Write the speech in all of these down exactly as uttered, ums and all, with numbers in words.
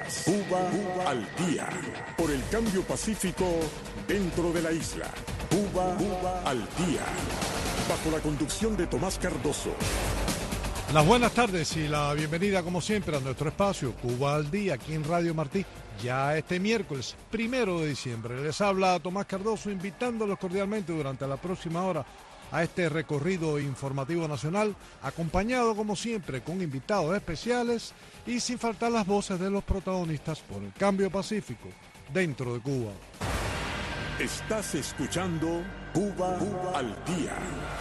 Escuchas Cuba al día por el cambio pacífico dentro de la isla. Cuba al día, bajo la conducción de Tomás Cardoso. Las buenas tardes y la bienvenida como siempre a nuestro espacio Cuba al día aquí en Radio Martí. Ya este miércoles primero de diciembre les habla Tomás Cardoso, invitándolos cordialmente durante la próxima hora a este recorrido informativo nacional, acompañado como siempre con invitados especiales y sin faltar las voces de los protagonistas por el cambio pacífico dentro de Cuba. Estás escuchando Cuba, Cuba al día.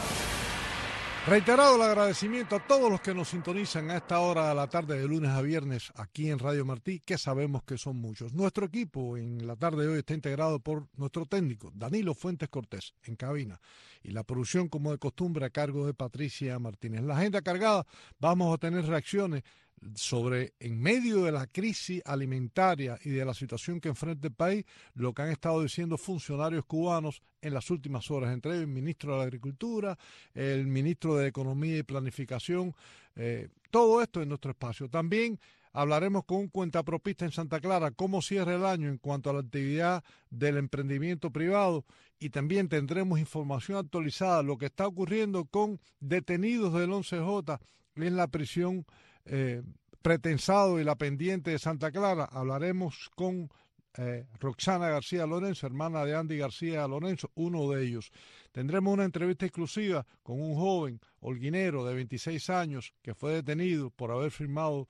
Reiterado el agradecimiento a todos los que nos sintonizan a esta hora de la tarde de lunes a viernes aquí en Radio Martí, que sabemos que son muchos. Nuestro equipo en la tarde de hoy está integrado por nuestro técnico, Danilo Fuentes Cortés, en cabina, y la producción, como de costumbre, a cargo de Patricia Martínez. La agenda cargada, vamos a tener reacciones sobre, en medio de la crisis alimentaria y de la situación que enfrenta el país, lo que han estado diciendo funcionarios cubanos en las últimas horas, entre ellos el ministro de la Agricultura, el ministro de Economía y Planificación, eh, todo esto en nuestro espacio. También hablaremos con un cuentapropista en Santa Clara, cómo cierra el año en cuanto a la actividad del emprendimiento privado, y también tendremos información actualizada, lo que está ocurriendo con detenidos del once J en la prisión Eh, pretensado y la pendiente de Santa Clara. Hablaremos con eh, Roxana García Lorenzo, hermana de Andy García Lorenzo, uno de ellos. Tendremos una entrevista exclusiva con un joven holguinero de veintiséis años que fue detenido por haber firmado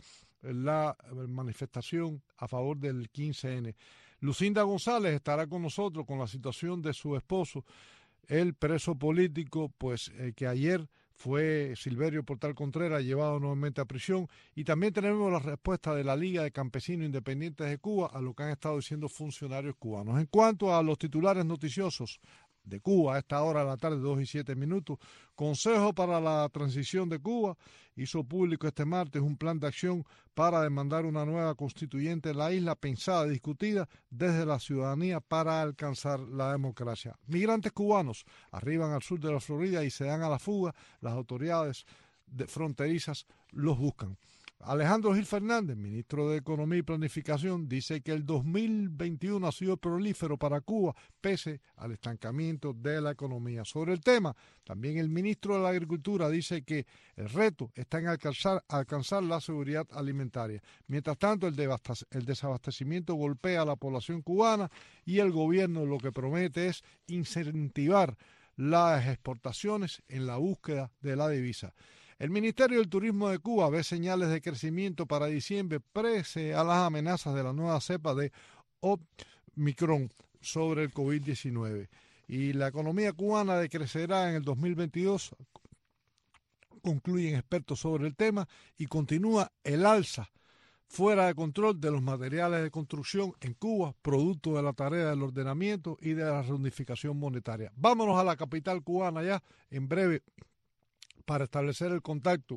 la manifestación a favor del quince ene. Lucinda González estará con nosotros con la situación de su esposo, el preso político, pues eh, que ayer fue Silverio Portal Contreras, llevado nuevamente a prisión. Y también tenemos la respuesta de la Liga de Campesinos Independientes de Cuba a lo que han estado diciendo funcionarios cubanos. En cuanto a los titulares noticiosos de Cuba a esta hora de la tarde, dos y siete minutos, Consejo para la Transición de Cuba hizo público este martes un plan de acción para demandar una nueva constituyente en la isla, pensada y discutida desde la ciudadanía para alcanzar la democracia. Migrantes cubanos arriban al sur de la Florida y se dan a la fuga. Las autoridades de fronterizas los buscan. Alejandro Gil Fernández, ministro de Economía y Planificación, dice que el dos mil veintiuno ha sido prolífero para Cuba, pese al estancamiento de la economía. Sobre el tema, también el ministro de la Agricultura dice que el reto está en alcanzar, alcanzar la seguridad alimentaria. Mientras tanto, el, el desabastecimiento golpea a la población cubana y el gobierno lo que promete es incentivar las exportaciones en la búsqueda de la divisa. El Ministerio del Turismo de Cuba ve señales de crecimiento para diciembre pese a las amenazas de la nueva cepa de Omicron sobre el COVID diecinueve. Y la economía cubana decrecerá en el dos mil veintidós, concluyen expertos sobre el tema, y continúa el alza fuera de control de los materiales de construcción en Cuba, producto de la tarea del ordenamiento y de la reunificación monetaria. Vámonos a la capital cubana ya en breve, para establecer el contacto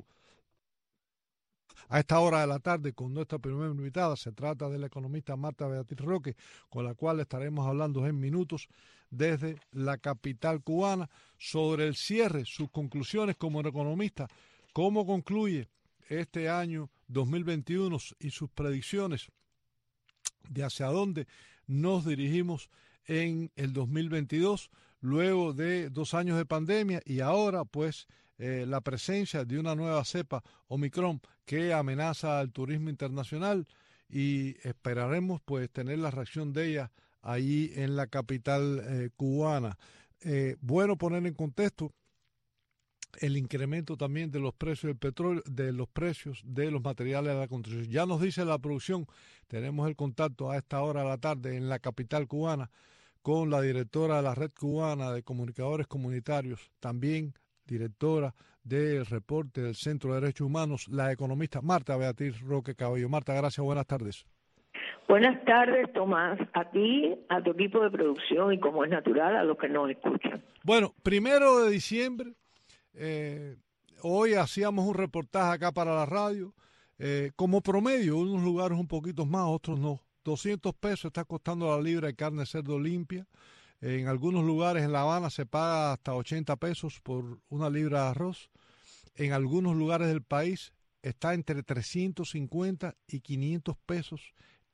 a esta hora de la tarde con nuestra primera invitada. Se trata de la economista Marta Beatriz Roque, con la cual estaremos hablando en minutos desde la capital cubana sobre el cierre, sus conclusiones como economista, cómo concluye este año dos mil veintiuno y sus predicciones de hacia dónde nos dirigimos en el dos mil veintidós, luego de dos años de pandemia y ahora pues Eh, la presencia de una nueva cepa Omicron que amenaza al turismo internacional, y esperaremos pues tener la reacción de ella allí en la capital eh, cubana. Eh, bueno, poner en contexto el incremento también de los precios del petróleo, de los precios de los materiales de la construcción. Ya nos dice la producción, tenemos el contacto a esta hora de la tarde en la capital cubana con la directora de la Red Cubana de Comunicadores Comunitarios, también directora del reporte del Centro de Derechos Humanos, la economista Marta Beatriz Roque Cabello. Marta, gracias, buenas tardes. Buenas tardes, Tomás, a ti, a tu equipo de producción y, como es natural, a los que nos escuchan. Bueno, primero de diciembre, eh, hoy hacíamos un reportaje acá para la radio, eh, como promedio, unos lugares un poquito más, otros no. doscientos pesos está costando la libra de carne de cerdo limpia. En algunos lugares en La Habana se paga hasta ochenta pesos por una libra de arroz. En algunos lugares del país está entre trescientos cincuenta y quinientos pesos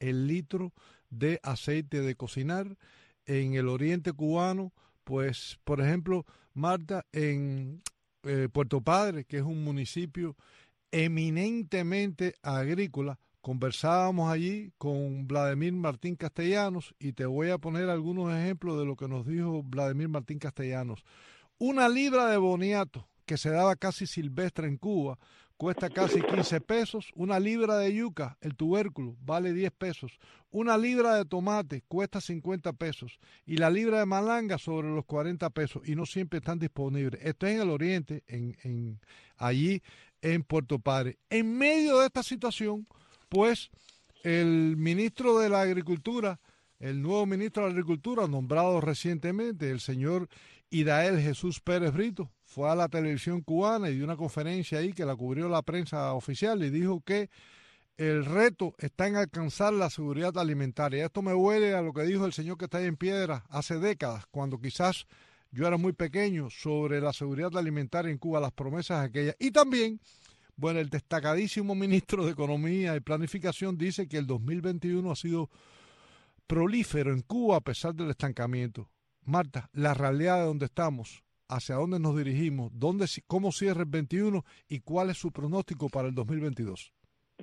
el litro de aceite de cocinar. En el oriente cubano, pues, por ejemplo, Marta, en eh, Puerto Padre, que es un municipio eminentemente agrícola, conversábamos allí con Vladimir Martín Castellanos y te voy a poner algunos ejemplos de lo que nos dijo Vladimir Martín Castellanos. Una libra de boniato, que se daba casi silvestre en Cuba, cuesta casi quince pesos. Una libra de yuca, el tubérculo, vale diez pesos. Una libra de tomate cuesta cincuenta pesos. Y la libra de malanga sobre los cuarenta pesos. Y no siempre están disponibles. Esto es en el oriente, en, en allí en Puerto Padre. En medio de esta situación, pues, el ministro de la Agricultura, el nuevo ministro de la Agricultura, nombrado recientemente, el señor Idael Jesús Pérez Brito, fue a la televisión cubana y dio una conferencia ahí que la cubrió la prensa oficial y dijo que el reto está en alcanzar la seguridad alimentaria. Esto me huele a lo que dijo el señor que está ahí en Piedra hace décadas, cuando quizás yo era muy pequeño, sobre la seguridad alimentaria en Cuba, las promesas aquellas. Y también, bueno, el destacadísimo ministro de Economía y Planificación dice que el dos mil veintiuno ha sido prolífero en Cuba a pesar del estancamiento. Marta, la realidad de dónde estamos, hacia dónde nos dirigimos, dónde, cómo cierra el veintiuno y cuál es su pronóstico para el dos mil veintidós.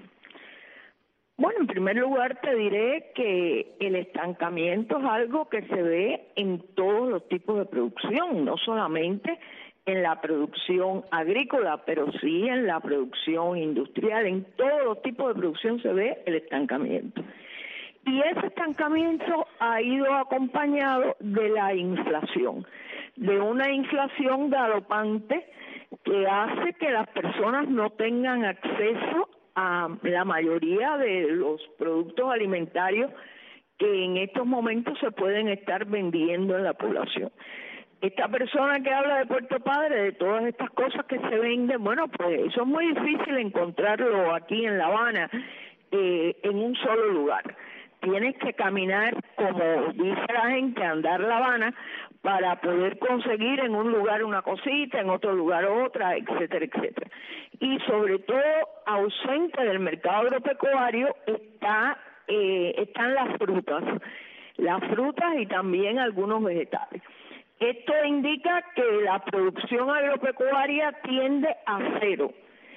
Bueno, en primer lugar te diré que el estancamiento es algo que se ve en todos los tipos de producción, no solamente en la producción agrícola, pero sí en la producción industrial. En todos los tipos de producción se ve el estancamiento. Y ese estancamiento ha ido acompañado de la inflación, de una inflación galopante que hace que las personas no tengan acceso a la mayoría de los productos alimentarios que en estos momentos se pueden estar vendiendo en la población. Esta persona que habla de Puerto Padre, de todas estas cosas que se venden, bueno, pues eso es muy difícil encontrarlo aquí en La Habana, eh, en un solo lugar. Tienes que caminar, como dice la gente, andar La Habana para poder conseguir en un lugar una cosita, en otro lugar otra, etcétera, etcétera. Y sobre todo, ausente del mercado agropecuario está eh, están las frutas, las frutas y también algunos vegetales. Esto indica que la producción agropecuaria tiende a cero.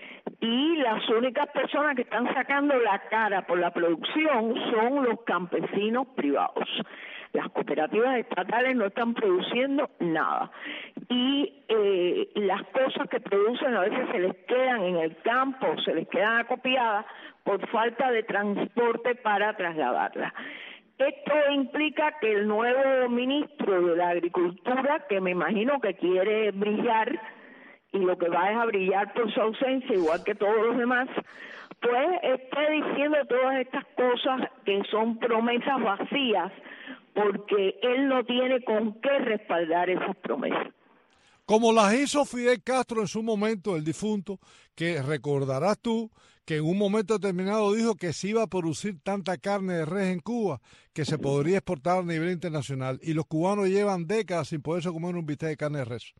Y las únicas personas que están sacando la cara por la producción son los campesinos privados. Las cooperativas estatales no están produciendo nada. Y eh, las cosas que producen a veces se les quedan en el campo, se les quedan acopiadas por falta de transporte para trasladarlas. Esto implica que el nuevo ministro de la Agricultura, que me imagino que quiere brillar, y lo que va es a brillar por su ausencia, igual que todos los demás, pues esté diciendo todas estas cosas que son promesas vacías, porque él no tiene con qué respaldar esas promesas. Como las hizo Fidel Castro en su momento, el difunto, que recordarás tú que en un momento determinado dijo que se iba a producir tanta carne de res en Cuba que se podría exportar a nivel internacional, y los cubanos llevan décadas sin poderse comer un bistec de carne de res.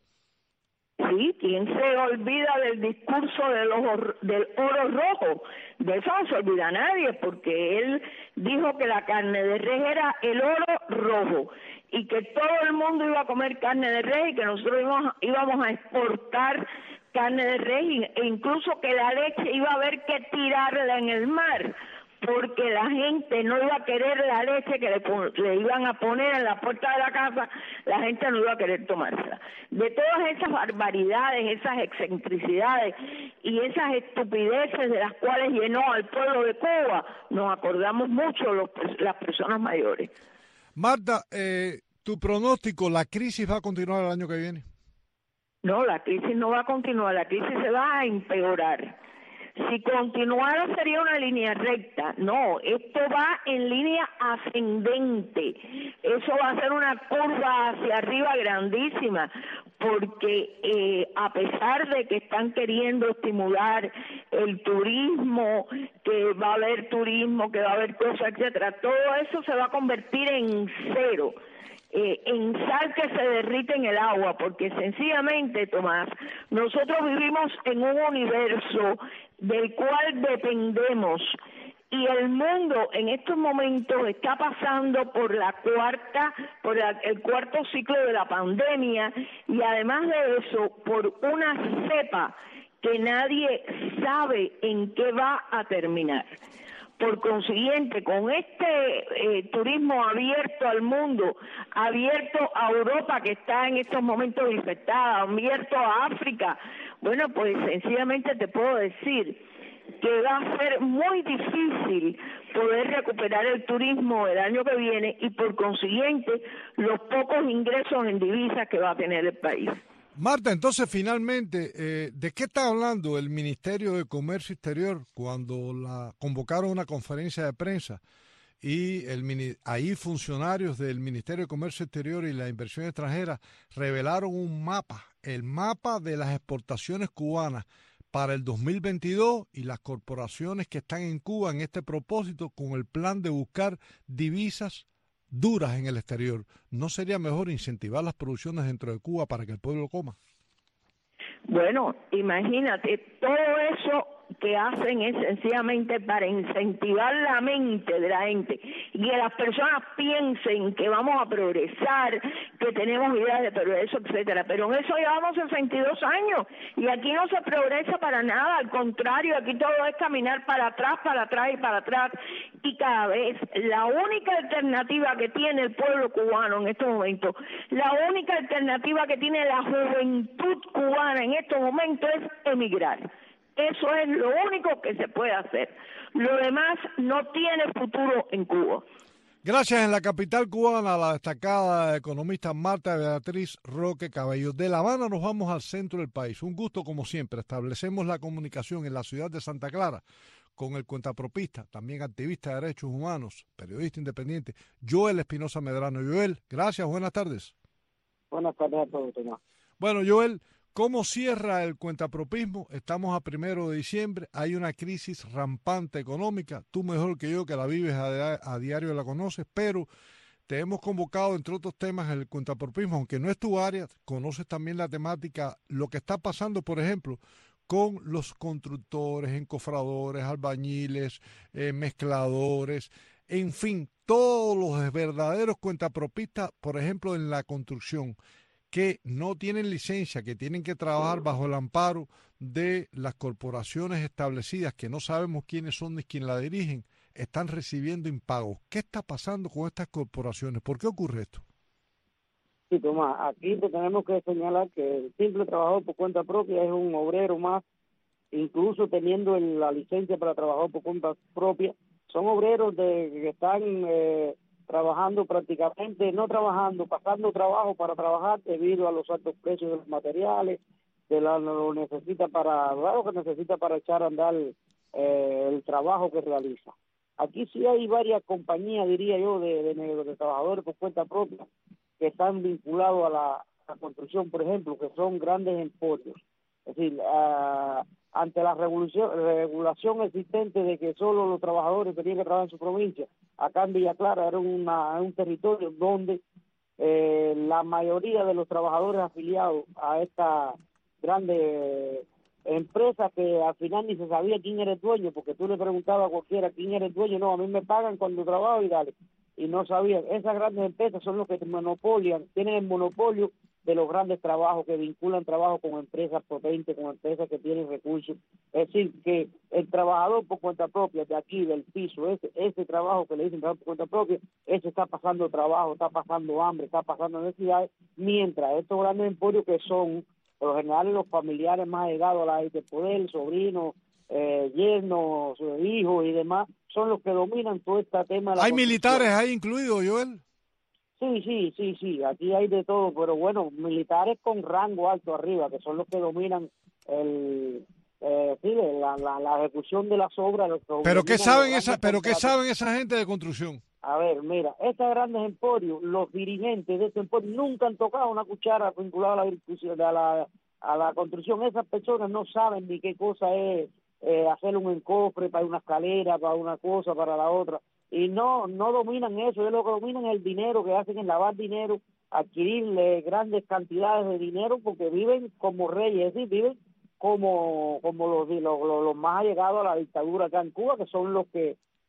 Sí, ¿quién se olvida del discurso de los, del oro rojo? De eso no se olvida nadie, porque él dijo que la carne de res era el oro rojo y que todo el mundo iba a comer carne de res y que nosotros íbamos, íbamos a exportar carne de res e incluso que la leche iba a haber que tirarla en el mar, porque la gente no iba a querer la leche que le, le iban a poner en la puerta de la casa, la gente no iba a querer tomársela. De todas esas barbaridades, esas excentricidades y esas estupideces de las cuales llenó al pueblo de Cuba, nos acordamos mucho los, las personas mayores. Marta, eh, tu pronóstico, ¿la crisis va a continuar el año que viene? No, la crisis no va a continuar, la crisis se va a empeorar. Si continuara sería una línea recta. No, esto va en línea ascendente. Eso va a ser una curva hacia arriba grandísima, porque eh, a pesar de que están queriendo estimular el turismo, que va a haber turismo, que va a haber cosas, etcétera, todo eso se va a convertir en cero. Eh, en sal que se derrite en el agua, porque sencillamente, Tomás, nosotros vivimos en un universo del cual dependemos y el mundo en estos momentos está pasando por la cuarta, por la, el cuarto ciclo de la pandemia, y además de eso, por una cepa que nadie sabe en qué va a terminar. Por consiguiente, con este eh, turismo abierto al mundo, abierto a Europa, que está en estos momentos infectada, abierto a África, bueno, pues sencillamente te puedo decir que va a ser muy difícil poder recuperar el turismo el año que viene y por consiguiente los pocos ingresos en divisas que va a tener el país. Marta, entonces finalmente, eh, ¿de qué está hablando el Ministerio de Comercio Exterior cuando la convocaron a una conferencia de prensa y el, ahí funcionarios del Ministerio de Comercio Exterior y la Inversión Extranjera revelaron un mapa, el mapa de las exportaciones cubanas para el dos mil veintidós y las corporaciones que están en Cuba en este propósito con el plan de buscar divisas duras en el exterior? ¿No sería mejor incentivar las producciones dentro de Cuba para que el pueblo coma? Bueno, imagínate, todo eso que hacen es sencillamente para incentivar la mente de la gente y que las personas piensen que vamos a progresar, que tenemos ideas de progreso, etcétera. Pero en eso llevamos sesenta y dos años y aquí no se progresa para nada, al contrario, aquí todo es caminar para atrás, para atrás y para atrás, y cada vez la única alternativa que tiene el pueblo cubano en estos momentos, la única alternativa que tiene la juventud cubana en estos momentos es emigrar. Eso es lo único que se puede hacer. Lo demás no tiene futuro en Cuba. Gracias. En la capital cubana, la destacada economista Marta Beatriz Roque Cabello. De La Habana nos vamos al centro del país. Un gusto como siempre. Establecemos la comunicación en la ciudad de Santa Clara con el cuentapropista, también activista de derechos humanos, periodista independiente, Joel Espinosa Medrano. Joel, gracias, buenas tardes. Buenas tardes a todos, Tomás. Bueno, Joel, ¿cómo cierra el cuentapropismo? Estamos a primero de diciembre, hay una crisis rampante económica, tú mejor que yo que la vives a, a diario, la conoces, pero te hemos convocado, entre otros temas, el cuentapropismo, aunque no es tu área, conoces también la temática, lo que está pasando, por ejemplo, con los constructores, encofradores, albañiles, eh, mezcladores, en fin, todos los verdaderos cuentapropistas, por ejemplo, en la construcción, que no tienen licencia, que tienen que trabajar bajo el amparo de las corporaciones establecidas, que no sabemos quiénes son ni quién la dirigen, están recibiendo impagos. ¿Qué está pasando con estas corporaciones? ¿Por qué ocurre esto? Sí, Tomás, aquí tenemos que señalar que el simple trabajador por cuenta propia es un obrero más, incluso teniendo el, la licencia para trabajar por cuenta propia, son obreros de que están eh, trabajando prácticamente, no trabajando, pasando trabajo para trabajar debido a los altos precios de los materiales, de la, lo necesita para, lo que necesita para echar a andar eh, el trabajo que realiza. Aquí sí hay varias compañías, diría yo, de, de, de trabajadores por cuenta propia que están vinculados a la, a la construcción, por ejemplo, que son grandes emporios. Es decir, uh, ante la revolución, regulación existente de que solo los trabajadores tenían que trabajar en su provincia, acá en Villa Clara era una, un territorio donde eh, la mayoría de los trabajadores afiliados a esta grande empresa, que al final ni se sabía quién era el dueño, porque tú le preguntabas a cualquiera quién era el dueño, no, a mí me pagan cuando trabajo y dale, y no sabían. Esas grandes empresas son los que monopolian, tienen el monopolio de los grandes trabajos, que vinculan trabajo con empresas potentes, con empresas que tienen recursos. Es decir, que el trabajador por cuenta propia de aquí, del piso, ese, ese trabajo que le dicen trabajo por cuenta propia, ese está pasando trabajo, está pasando hambre, está pasando necesidades, mientras estos grandes emporios, que son por lo general los familiares más allegados a la de poder, sobrinos, eh, yernos, hijos y demás, son los que dominan todo este tema de la ¿Hay militares ahí incluidos, Joel? Sí, sí, sí, sí, aquí hay de todo, pero bueno, militares con rango alto arriba, que son los que dominan el, eh, sí, la, la, la ejecución de las obras. Los que ¿Pero qué saben esa, pero qué saben esa gente de construcción? A ver, mira, estos grandes emporios, los dirigentes de estos emporios nunca han tocado una cuchara vinculada a la, a la, a la construcción. Esas personas no saben ni qué cosa es eh, hacer un encofre para una escalera, para una cosa, para la otra. Y no no dominan eso, es lo que dominan el dinero, que hacen es lavar dinero, adquirirle grandes cantidades de dinero, porque viven como reyes, es decir, viven como como los, los, los más allegados a la dictadura acá en Cuba, que son los que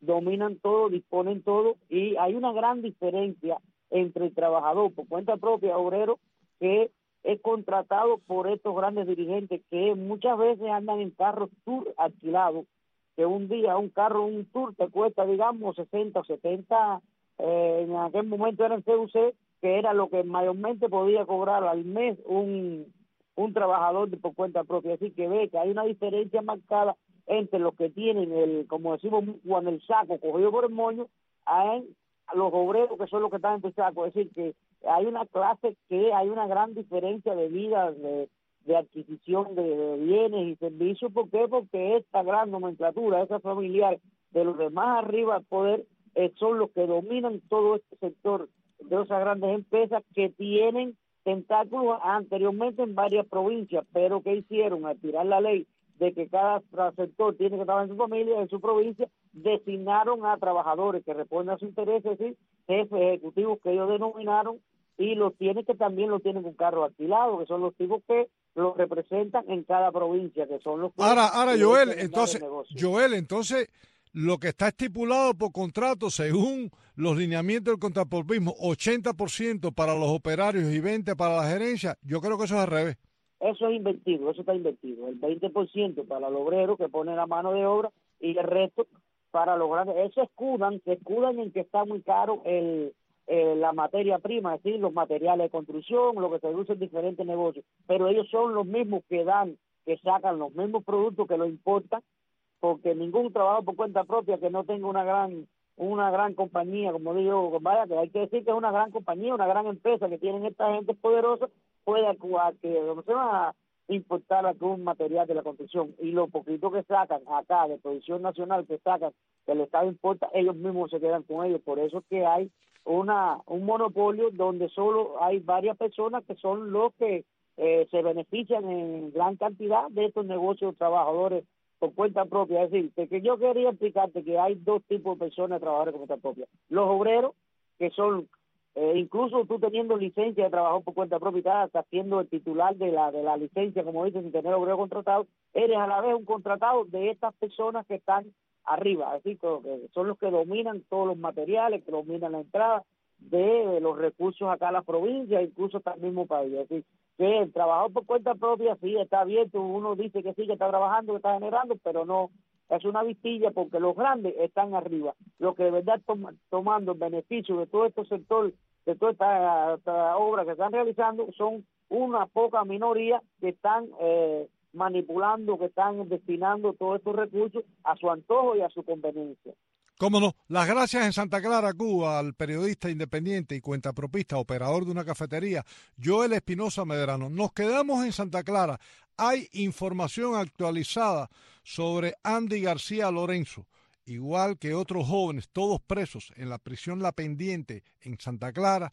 dominan todo, disponen todo, y hay una gran diferencia entre el trabajador por cuenta propia, obrero, que es contratado por estos grandes dirigentes que muchas veces andan en carros tour alquilados, que un día un carro, un tour te cuesta, digamos, sesenta o setenta, eh, en aquel momento era en C U C, que era lo que mayormente podía cobrar al mes un, un trabajador de por cuenta propia. Así que ve que hay una diferencia marcada entre los que tienen el, como decimos, cuando el saco cogido por el moño, a los obreros que son los que están en el saco. Es decir, que hay una clase que hay una gran diferencia de vida, de, de adquisición de, de bienes y servicios. ¿Por qué? Porque esta gran nomenclatura, esa familiar de los demás arriba al poder, eh, son los que dominan todo este sector de esas grandes empresas que tienen tentáculos anteriormente en varias provincias, pero que hicieron al tirar la ley de que cada sector tiene que estar en su familia, en su provincia, designaron a trabajadores que responden a sus intereses, es decir, jefes ejecutivos que ellos denominaron, y los tienen que también los tienen con carro alquilado, que son los tipos que los representan en cada provincia, que son los que... Ahora, ahora Joel, entonces, Joel, entonces, lo que está estipulado por contrato, según los lineamientos del contrapropismo, ochenta por ciento para los operarios y veinte por ciento para la gerencia, yo creo que eso es al revés. Eso es invertido, eso está invertido. El veinte por ciento para el obrero que pone la mano de obra y el resto para los grandes. Eso escudan, se escudan en que está muy caro el, eh, la materia prima, es decir, los materiales de construcción, lo que se usa en diferentes negocios. Pero ellos son los mismos que dan, que sacan los mismos productos que lo importan, porque ningún trabajo por cuenta propia que no tenga una gran una gran compañía, como digo, vaya, que hay que decir que es una gran compañía, una gran empresa que tienen esta gente poderosa, puede actuar, que no se va a importar algún material de la construcción, y lo poquito que sacan acá de producción nacional, que sacan, que el Estado importa, ellos mismos se quedan con ellos. Por eso es que hay una un monopolio donde solo hay varias personas que son los que eh, se benefician en gran cantidad de estos negocios trabajadores por cuenta propia. Es decir, que yo quería explicarte que hay dos tipos de personas trabajadores por cuenta propia. Los obreros, que son, eh, incluso tú teniendo licencia de trabajo por cuenta propia, estás siendo el titular de la de la licencia, como dicen, sin tener obrero contratado, eres a la vez un contratado de estas personas que están arriba. Es decir, que son los que dominan todos los materiales, que dominan la entrada de los recursos acá a las provincias, incluso hasta el mismo país. Es decir, que el trabajador por cuenta propia sí está abierto, uno dice que sí, que está trabajando, que está generando, pero no, es una vistilla, porque los grandes están arriba. Los que de verdad tom, tomando el beneficio de todo este sector, de toda esta, esta obra que están realizando, son una poca minoría que están eh, manipulando, que están destinando todos estos recursos a su antojo y a su conveniencia. Cómo no. Las gracias en Santa Clara, Cuba, al periodista independiente y cuentapropista, operador de una cafetería, Joel Espinosa Medrano. Nos quedamos en Santa Clara. Hay información actualizada sobre Andy García Lorenzo, igual que otros jóvenes, todos presos en la prisión La Pendiente en Santa Clara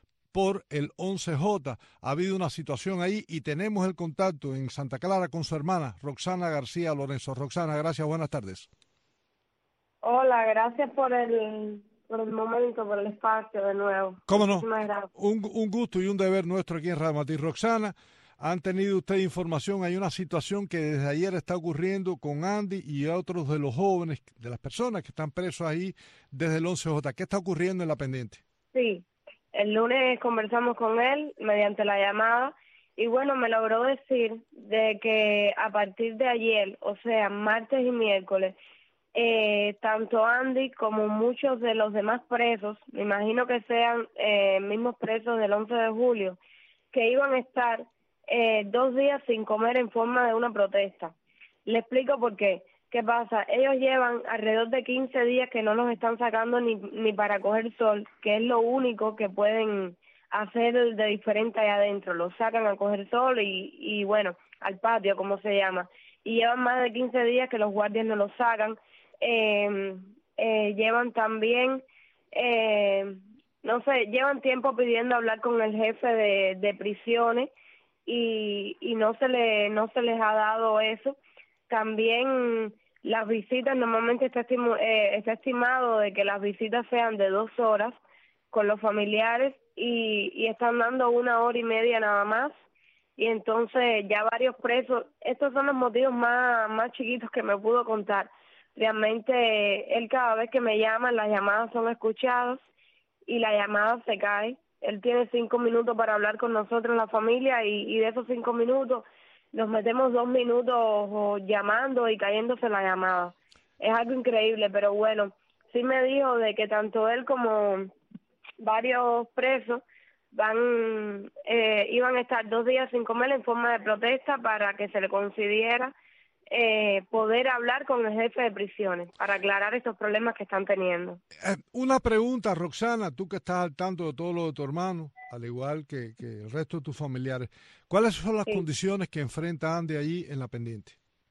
por el once J. Ha habido una situación ahí y tenemos el contacto en Santa Clara con su hermana, Roxana García Lorenzo. Roxana, gracias, buenas tardes. Hola, gracias por el, por el momento, por el espacio de nuevo. ¿Cómo no? Un, un gusto y un deber nuestro aquí en Radio Martí. Roxana, han tenido ustedes información, hay una situación que desde ayer está ocurriendo con Andy y otros de los jóvenes, de las personas que están presos ahí desde el once J. ¿Qué está ocurriendo en La Pendiente? Sí, el lunes conversamos con él mediante la llamada y bueno, me logró decir de que a partir de ayer, o sea, martes y miércoles, Eh, tanto Andy como muchos de los demás presos, me imagino que sean eh, mismos presos del once de julio, que iban a estar eh, dos días sin comer en forma de una protesta. Le explico por qué. ¿Qué pasa? Ellos llevan alrededor de quince días que no los están sacando ni, ni para coger sol, que es lo único que pueden hacer de diferente allá adentro. Los sacan a coger sol y, y bueno, al patio, como se llama. Y llevan más de quince días que los guardias no los sacan. Eh, eh, llevan también, eh, no sé, llevan tiempo pidiendo hablar con el jefe de, de prisiones y, y no se le no se les ha dado eso. También las visitas, normalmente está, estimu, eh, está estimado de que las visitas sean de dos horas con los familiares y, y están dando una hora y media nada más. Y entonces ya varios presos, estos son los motivos más, más chiquitos que me pudo contar. Realmente él cada vez que me llama, las llamadas son escuchadas y la llamada se cae. Él tiene cinco minutos para hablar con nosotros, la familia, y, y de esos cinco minutos nos metemos dos minutos o, llamando y cayéndose la llamada. Es algo increíble, pero bueno, sí me dijo de que tanto él como varios presos van eh, iban a estar dos días sin comer en forma de protesta para que se le concediera eh, poder hablar con el jefe de prisiones para aclarar estos problemas que están teniendo. Eh, una pregunta, Roxana, tú que estás al tanto de todo lo de tu hermano, al igual que, que el resto de tus familiares, ¿cuáles son las sí. condiciones que enfrenta Andy allí en la pendiente?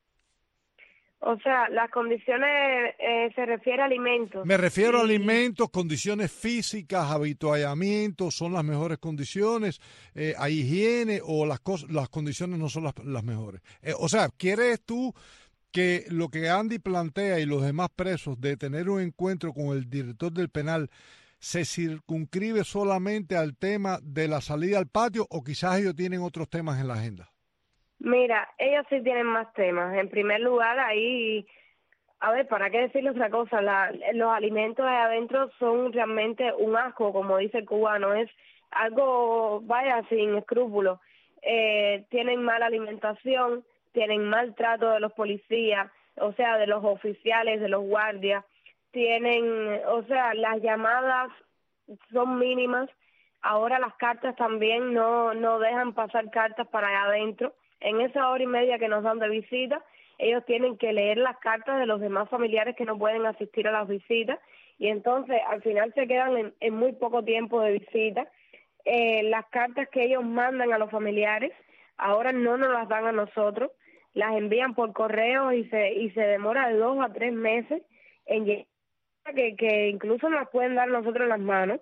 O sea, las condiciones eh, se refiere a alimentos. Me refiero y... a alimentos, condiciones físicas, habituallamiento, ¿son las mejores condiciones? Eh, ¿Hay higiene o las cosas, las condiciones no son las, las mejores? Eh, o sea, ¿quieres tú que lo que Andy plantea y los demás presos de tener un encuentro con el director del penal se circunscribe solamente al tema de la salida al patio o quizás ellos tienen otros temas en la agenda? Mira, ellos sí tienen más temas. En primer lugar, ahí, a ver, ¿para qué decirle otra cosa? La, los alimentos ahí adentro son realmente un asco, como dice el cubano. Es algo, vaya, sin escrúpulos. Eh, tienen mala alimentación, tienen maltrato de los policías, o sea, de los oficiales, de los guardias. Tienen, o sea, las llamadas son mínimas. Ahora las cartas también no, no dejan pasar cartas para allá adentro. En esa hora y media que nos dan de visita, ellos tienen que leer las cartas de los demás familiares que no pueden asistir a las visitas y entonces al final se quedan en, en muy poco tiempo de visita. Eh, las cartas que ellos mandan a los familiares ahora no nos las dan a nosotros, las envían por correo y se y se demora de dos a tres meses en llegar, que, que incluso nos las pueden dar nosotros en las manos.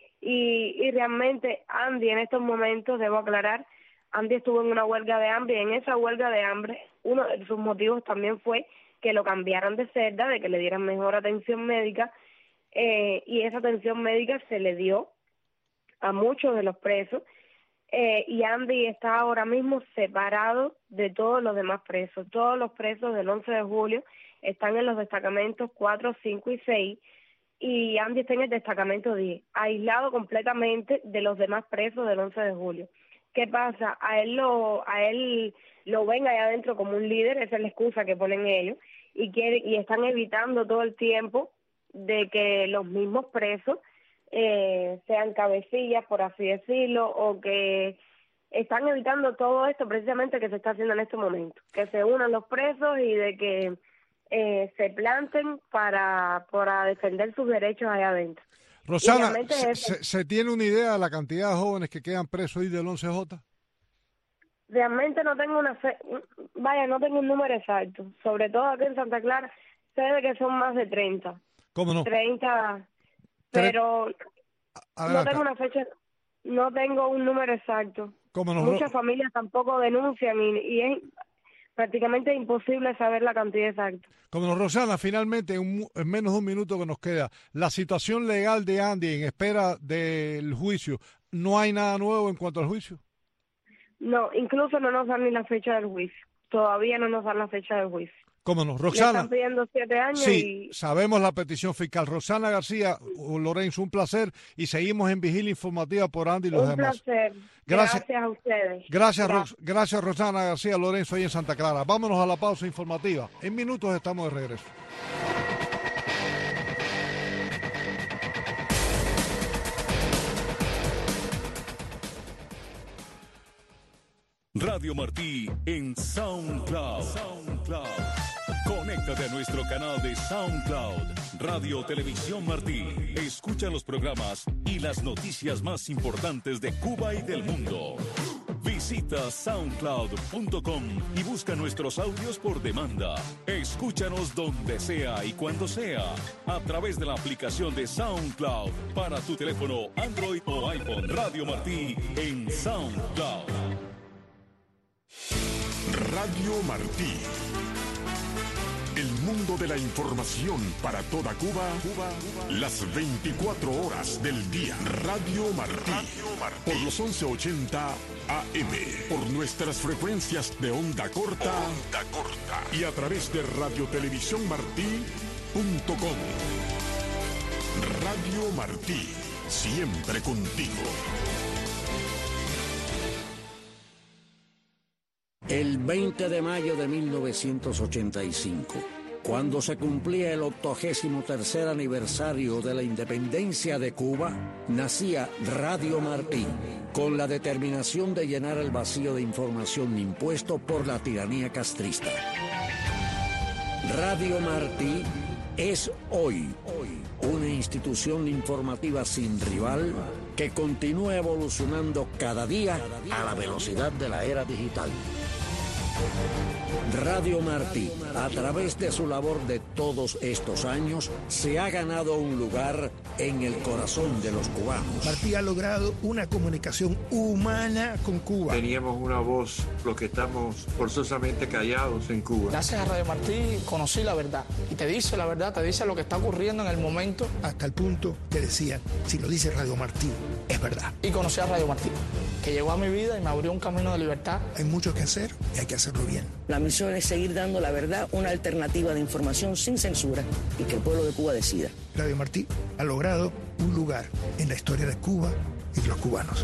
Y, y realmente Andy en estos momentos, debo aclarar, Andy estuvo en una huelga de hambre y en esa huelga de hambre uno de sus motivos también fue que lo cambiaran de celda, de que le dieran mejor atención médica eh, y esa atención médica se le dio a muchos de los presos eh, y Andy está ahora mismo separado de todos los demás presos. Todos los presos del once de julio están en los destacamentos cuatro, cinco y seis y Andy está en el destacamento diez, aislado completamente de los demás presos del once de julio. ¿Qué pasa? A él lo a él lo ven allá adentro como un líder, esa es la excusa que ponen ellos, y quieren, y están evitando todo el tiempo de que los mismos presos eh, sean cabecillas, por así decirlo, o que están evitando todo esto precisamente que se está haciendo en este momento, que se unan los presos y de que eh, se planten para, para defender sus derechos allá adentro. Rosana, ¿se, se, ¿se tiene una idea de la cantidad de jóvenes que quedan presos ahí del once J? Realmente no tengo una fe, vaya, no tengo un número exacto. Sobre todo aquí en Santa Clara, sé de que son más de treinta. ¿Cómo no? treinta, pero no tengo una fecha, no tengo un número exacto. ¿Cómo no? Muchas familias tampoco denuncian y, y es prácticamente imposible saber la cantidad exacta. Como nos Rosana, finalmente, en, un, en menos de un minuto que nos queda, la situación legal de Andy en espera del juicio, ¿no hay nada nuevo en cuanto al juicio? No, incluso no nos dan ni la fecha del juicio. Todavía no nos dan la fecha del juicio. ¿Cómo no? Roxana. Le están pidiendo siete años sí, y... sabemos la petición fiscal. Roxana García, Lorenzo, un placer y seguimos en vigilia informativa por Andy y los un demás. Un placer. Gracias, gracias a ustedes. Gracias, gracias. Ro, gracias, Roxana García Lorenzo, ahí en Santa Clara. Vámonos a la pausa informativa. En minutos estamos de regreso. Radio Martí en SoundCloud. SoundCloud. Conéctate a nuestro canal de SoundCloud. Radio Televisión Martí. Escucha los programas y las noticias más importantes de Cuba y del mundo. Visita soundcloud punto com y busca nuestros audios por demanda. Escúchanos donde sea y cuando sea a través de la aplicación de SoundCloud para tu teléfono Android o iPhone. Radio Martí en SoundCloud. Radio Martí. El mundo de la información para toda Cuba, Cuba, Cuba, las veinticuatro horas del día. Radio Martí, Radio Martí, por los once ochenta A M, por nuestras frecuencias de onda corta, onda corta y a través de radio televisión martí punto com. Radio Martí, siempre contigo. El veinte de mayo de mil novecientos ochenta y cinco, cuando se cumplía el octogésimo tercer aniversario de la independencia de Cuba, nacía Radio Martí, con la determinación de llenar el vacío de información impuesto por la tiranía castrista. Radio Martí es hoy, hoy una institución informativa sin rival que continúa evolucionando cada día a la velocidad de la era digital. Radio Martí, a través de su labor de todos estos años, se ha ganado un lugar en el corazón de los cubanos. Martí ha logrado una comunicación humana con Cuba. Teníamos una voz, los que estamos forzosamente callados en Cuba. Gracias a Radio Martí conocí la verdad. Y te dice la verdad, te dice lo que está ocurriendo en el momento. Hasta el punto que decían, si lo dice Radio Martí, es verdad. Y conocí a Radio Martí, que llegó a mi vida y me abrió un camino de libertad. Hay mucho que hacer y hay que hacerlo bien. La misión es seguir dando la verdad, una alternativa de información sin censura y que el pueblo de Cuba decida. Radio Martí ha logrado un lugar en la historia de Cuba y de los cubanos.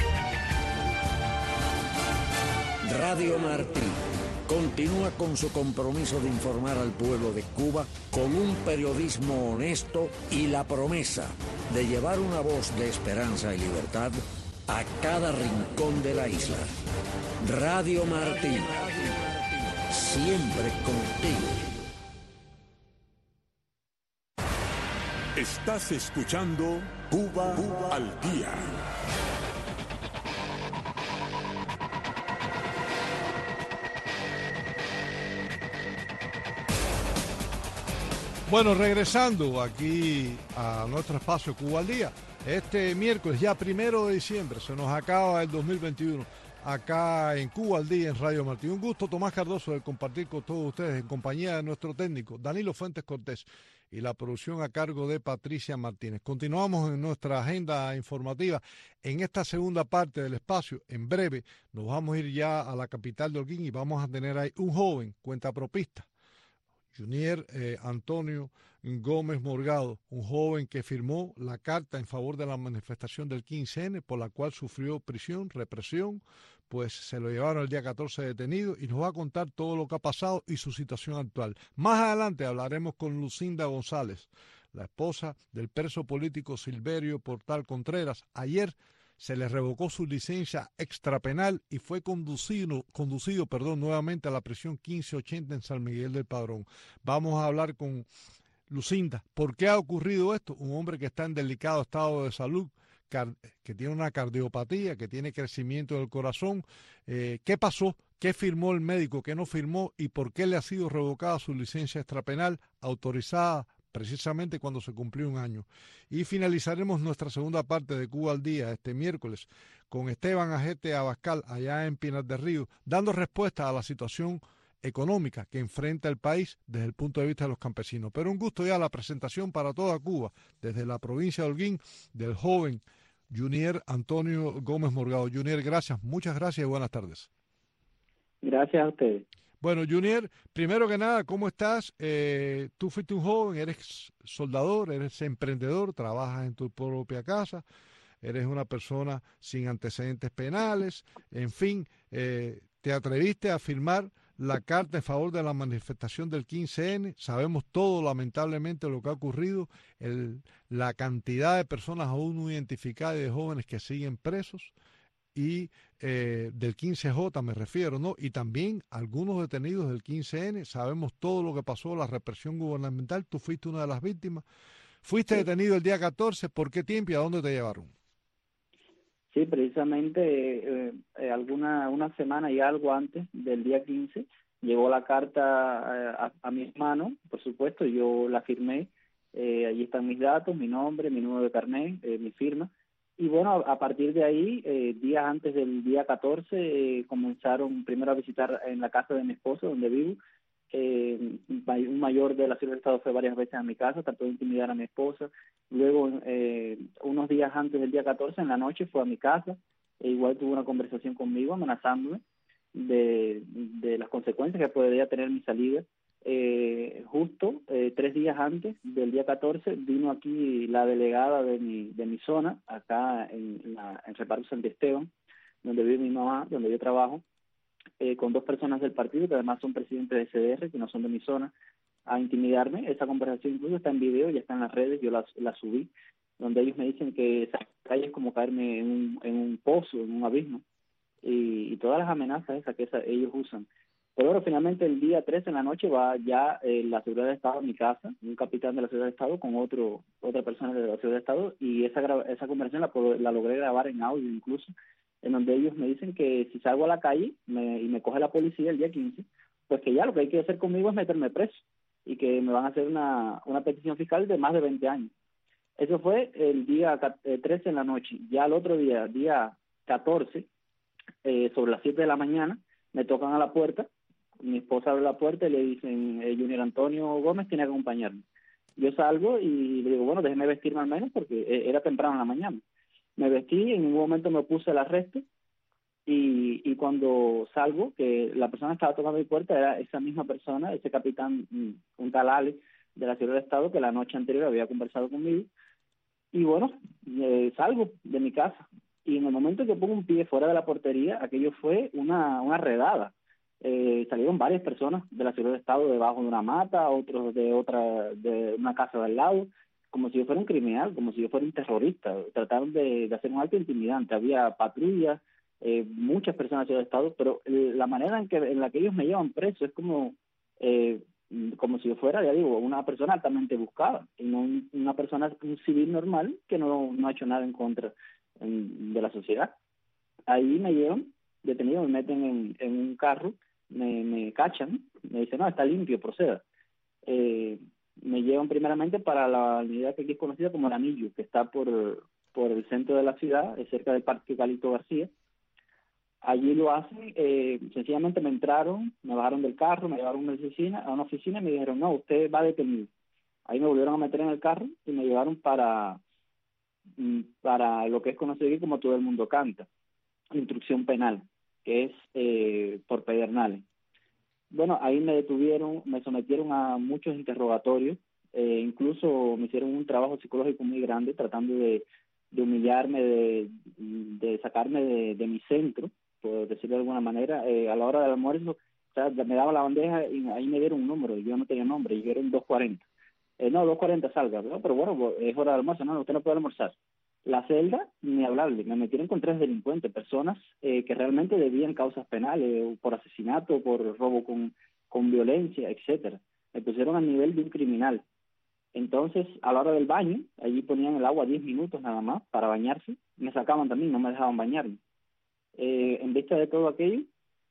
Radio Martí continúa con su compromiso de informar al pueblo de Cuba con un periodismo honesto y la promesa de llevar una voz de esperanza y libertad a cada rincón de la isla. Radio Martí, siempre contigo. Estás escuchando Cuba, Cuba al Día. Bueno, regresando aquí a nuestro espacio Cuba al Día, este miércoles, ya primero de diciembre, se nos acaba el dos mil veintiuno, acá en Cuba al Día, en Radio Martí. Un gusto, Tomás Cardoso, de compartir con todos ustedes en compañía de nuestro técnico, Danilo Fuentes Cortés, y la producción a cargo de Patricia Martínez. Continuamos en nuestra agenda informativa. En esta segunda parte del espacio, en breve, nos vamos a ir ya a la capital de Holguín y vamos a tener ahí un joven cuentapropista, Junier eh, Antonio Gómez Morgado, un joven que firmó la carta en favor de la manifestación del quince ene, por la cual sufrió prisión, represión, pues se lo llevaron el día catorce detenido y nos va a contar todo lo que ha pasado y su situación actual. Más adelante hablaremos con Lucinda González, la esposa del preso político Silverio Portal Contreras. Ayer se le revocó su licencia extrapenal y fue conducido, conducido perdón, nuevamente a la prisión quince ochenta en San Miguel del Padrón. Vamos a hablar con Lucinda. ¿Por qué ha ocurrido esto? Un hombre que está en delicado estado de salud, que tiene una cardiopatía, que tiene crecimiento del corazón. Eh, ¿Qué pasó? ¿Qué firmó el médico? ¿Qué no firmó? ¿Y por qué le ha sido revocada su licencia extrapenal autorizada precisamente cuando se cumplió un año? Y finalizaremos nuestra segunda parte de Cuba al Día este miércoles con Esteban Ajete Abascal, allá en Pinar del Río, dando respuesta a la situación económica que enfrenta el país desde el punto de vista de los campesinos. Pero un gusto ya la presentación para toda Cuba, desde la provincia de Holguín, del joven Junier Antonio Gómez Morgado. Junier, gracias, muchas gracias y buenas tardes. Gracias a ustedes. Bueno, Junier, primero que nada, ¿cómo estás? Eh, tú fuiste un joven, eres soldador, eres emprendedor, trabajas en tu propia casa, eres una persona sin antecedentes penales, en fin, eh, te atreviste a firmar la carta en favor de la manifestación del quince ene. Sabemos todo, lamentablemente, lo que ha ocurrido, el, la cantidad de personas aún no identificadas y de jóvenes que siguen presos, y eh, del quince jota me refiero, ¿no? Y también algunos detenidos del quince ene. Sabemos todo lo que pasó, la represión gubernamental. Tú fuiste una de las víctimas. Fuiste sí. detenido el día catorce. ¿Por qué tiempo y a dónde te llevaron? Sí, precisamente eh, eh, alguna una semana y algo antes del día quince llegó la carta a, a mis manos, por supuesto, yo la firmé, eh, allí están mis datos, mi nombre, mi número de carnet, eh, mi firma, y bueno, a, a partir de ahí, eh, días antes del día catorce, eh, comenzaron primero a visitar en la casa de mi esposo, donde vivo, Eh, un mayor de la Ciudad del Estado fue varias veces a mi casa, trató de intimidar a mi esposa. Luego, eh, unos días antes del día catorce, en la noche, fue a mi casa. E igual tuvo una conversación conmigo amenazándome de, de las consecuencias que podría tener mi salida. Eh, justo eh, tres días antes del día catorce vino aquí la delegada de mi, de mi zona, acá en, la, en Reparto Santiesteban, donde vive mi mamá, donde yo trabajo, Eh, con dos personas del partido que además son presidentes de C D R, que no son de mi zona, a intimidarme. Esa conversación incluso está en video, ya está en las redes, yo la, la subí, donde ellos me dicen que esa calle es como caerme en un, en un pozo, en un abismo, y, y todas las amenazas esas que esa, ellos usan. Pero bueno, finalmente el día trece en la noche va ya eh, la Seguridad de Estado a mi casa, un capitán de la Seguridad de Estado con otro otra persona de la Seguridad de Estado, y esa, esa conversación la, la logré grabar en audio incluso, en donde ellos me dicen que si salgo a la calle me, y me coge la policía el día quince, pues que ya lo que hay que hacer conmigo es meterme preso y que me van a hacer una, una petición fiscal de más de veinte años. Eso fue el día trece en la noche. Ya el otro día, día catorce, eh, sobre las siete de la mañana, me tocan a la puerta, mi esposa abre la puerta y le dicen, eh, Junior Antonio Gómez tiene que acompañarme. Yo salgo y le digo, bueno, déjeme vestirme al menos porque era temprano en la mañana. Me vestí, en un momento me puse el arresto y, y cuando salgo, que la persona que estaba tocando mi puerta era esa misma persona, ese capitán, un tal Ale de la Ciudad del Estado, que la noche anterior había conversado conmigo. Y bueno, eh, salgo de mi casa y en el momento que pongo un pie fuera de la portería, aquello fue una, una redada. Eh, salieron varias personas de la Ciudad del Estado debajo de una mata, otros de otra, de una casa de al lado, como si yo fuera un criminal, como si yo fuera un terrorista. Trataron de, de hacer un acto intimidante. Había patrullas, eh, muchas personas de Ciudad del Estado, pero la manera en que en la que ellos me llevan preso es como eh, como si yo fuera, ya digo, una persona altamente buscada, y no un, una persona, un civil normal que no, no ha hecho nada en contra en, de la sociedad. Ahí me llevan detenido, me meten en, en un carro, me, me cachan, me dicen, no, está limpio, proceda. Eh, me llevan primeramente para la unidad que aquí es conocida como el Anillo, que está por, por el centro de la ciudad, cerca del Parque Calixto García. Allí lo hacen, eh, sencillamente me entraron, me bajaron del carro, me llevaron a una oficina, a una oficina y me dijeron, no, usted va detenido. Ahí me volvieron a meter en el carro y me llevaron para, para lo que es conocido aquí como Todo el Mundo Canta, instrucción penal, que es eh, por pedernales. Bueno, ahí me detuvieron, me sometieron a muchos interrogatorios, eh, incluso me hicieron un trabajo psicológico muy grande, tratando de, de humillarme, de, de sacarme de, de mi centro, por decirlo de alguna manera. Eh, a la hora del almuerzo, o sea, me daba la bandeja y ahí me dieron un número, yo no tenía nombre, y dijeron dos cuarenta. Eh, no, dos cuarenta salga, ¿no? Pero bueno, es hora de almuerzo, no, usted no puede almorzar. La celda, ni hablarle, me metieron con tres delincuentes, personas eh, que realmente debían causas penales, por asesinato, por robo con, con violencia, etcétera. Me pusieron al nivel de un criminal. Entonces, a la hora del baño, allí ponían el agua diez minutos nada más para bañarse, me sacaban también, no me dejaban bañarme. Eh, en vista de todo aquello,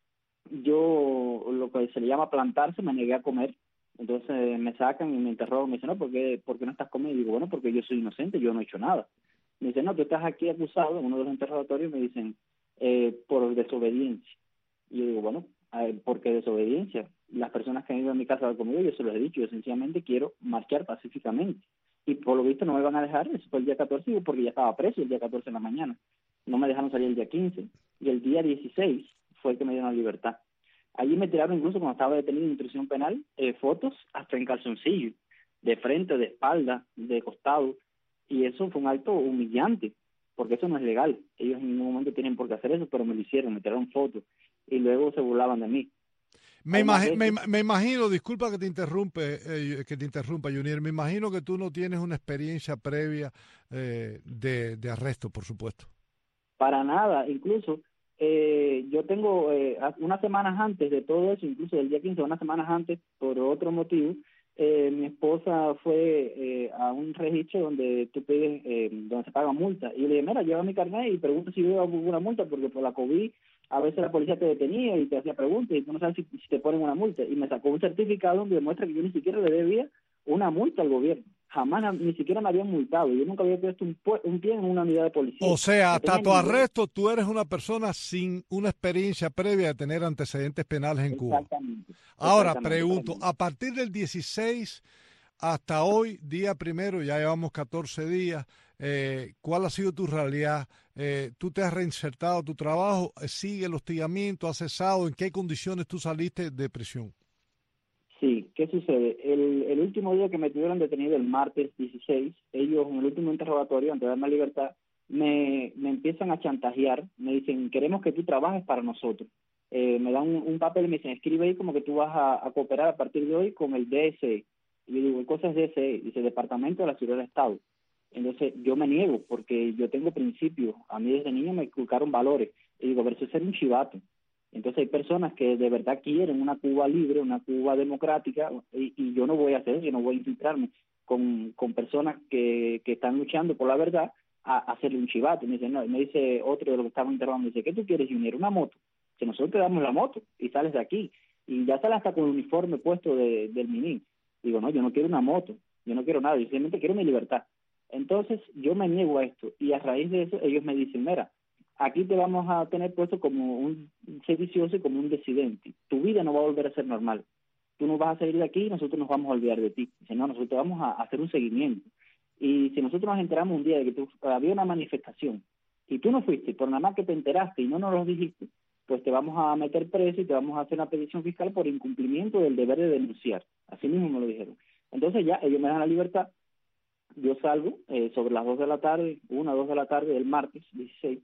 yo, lo que se le llama plantarse, me negué a comer. Entonces me sacan y me interrogan, me dicen, no, ¿por qué, ¿por qué no estás comiendo? Y digo, bueno, porque yo soy inocente, yo no he hecho nada. Me dicen, no, tú estás aquí acusado, en uno de los interrogatorios me dicen, eh, por desobediencia. Y yo digo, bueno, ¿por qué desobediencia? Las personas que han ido a mi casa conmigo, yo se los he dicho, yo sencillamente quiero marchar pacíficamente. Y por lo visto no me van a dejar, eso fue el día catorce, porque ya estaba preso el día catorce en la mañana. No me dejaron salir el día quince, y el día dieciséis fue el que me dieron la libertad. Allí me tiraron, incluso cuando estaba detenido en instrucción penal, eh, fotos hasta en calzoncillo, de frente, de espalda, de costado, y eso fue un acto humillante, porque eso no es legal. Ellos en ningún momento tienen por qué hacer eso, pero me lo hicieron, me tiraron fotos, y luego se burlaban de mí. Me, imagi me, me imagino, disculpa que te interrumpe, eh, que te interrumpa, Junior, me imagino que tú no tienes una experiencia previa eh, de, de arresto, por supuesto. Para nada, incluso eh, yo tengo eh, unas semanas antes de todo eso, incluso del día quince, unas semanas antes, por otro motivo, eh, mi esposa fue eh, a un registro donde tú pides, eh, donde se paga multa, y le dije, mira, lleva mi carnet y pregunta si veo alguna multa, porque por la COVID a veces la policía te detenía y te hacía preguntas y tú no sabes si, si te ponen una multa, y me sacó un certificado donde demuestra que yo ni siquiera le debía una multa al gobierno. Jamás, ni siquiera me habían multado. Yo nunca había puesto un, un pie en una unidad de policía. O sea, hasta no tu arresto, tú eres una persona sin una experiencia previa de tener antecedentes penales en Cuba. Exactamente. Ahora pregunto, a partir del dieciséis hasta hoy, día primero, ya llevamos catorce días, eh, ¿cuál ha sido tu realidad? Eh, ¿Tú te has reinsertado a tu trabajo? ¿Sigue el hostigamiento? ¿Has cesado? ¿En qué condiciones tú saliste de prisión? Sí, ¿qué sucede? El, el último día que me tuvieron detenido, el martes dieciséis, ellos en el último interrogatorio, antes de darme libertad, me, me empiezan a chantajear, me dicen, queremos que tú trabajes para nosotros. Eh, me dan un, un papel y me dicen, escribe ahí como que tú vas a, a cooperar a partir de hoy con el D S E. Y yo digo, ¿qué cosa es D S E? Dice, Departamento de la Seguridad del Estado. Entonces yo me niego porque yo tengo principios. A mí desde niño me inculcaron valores. Y digo, versus ser un chivato. Entonces hay personas que de verdad quieren una Cuba libre, una Cuba democrática, y, y yo no voy a hacer eso, yo no voy a infiltrarme con, con personas que, que están luchando por la verdad a, a hacerle un chivato. Me dice, no, me dice otro de los que estaban interrogando, me dice, ¿qué tú quieres, Junior? Una moto. Si nosotros te damos la moto y sales de aquí, y ya sales hasta con el uniforme puesto de, del Minin. Digo, no, yo no quiero una moto, yo no quiero nada, yo simplemente quiero mi libertad. Entonces yo me niego a esto, y a raíz de eso ellos me dicen, mira, aquí te vamos a tener puesto como un sedicioso y como un disidente. Tu vida no va a volver a ser normal. Tú no vas a salir de aquí y nosotros nos vamos a olvidar de ti. Dice, no, nosotros vamos a hacer un seguimiento. Y si nosotros nos enteramos un día de que tú, había una manifestación y tú no fuiste, por nada más que te enteraste y no nos lo dijiste, pues te vamos a meter preso y te vamos a hacer una petición fiscal por incumplimiento del deber de denunciar. Así mismo me lo dijeron. Entonces ya ellos me dan la libertad. Yo salgo eh, sobre las dos de la tarde, una, dos de la tarde del martes dieciséis,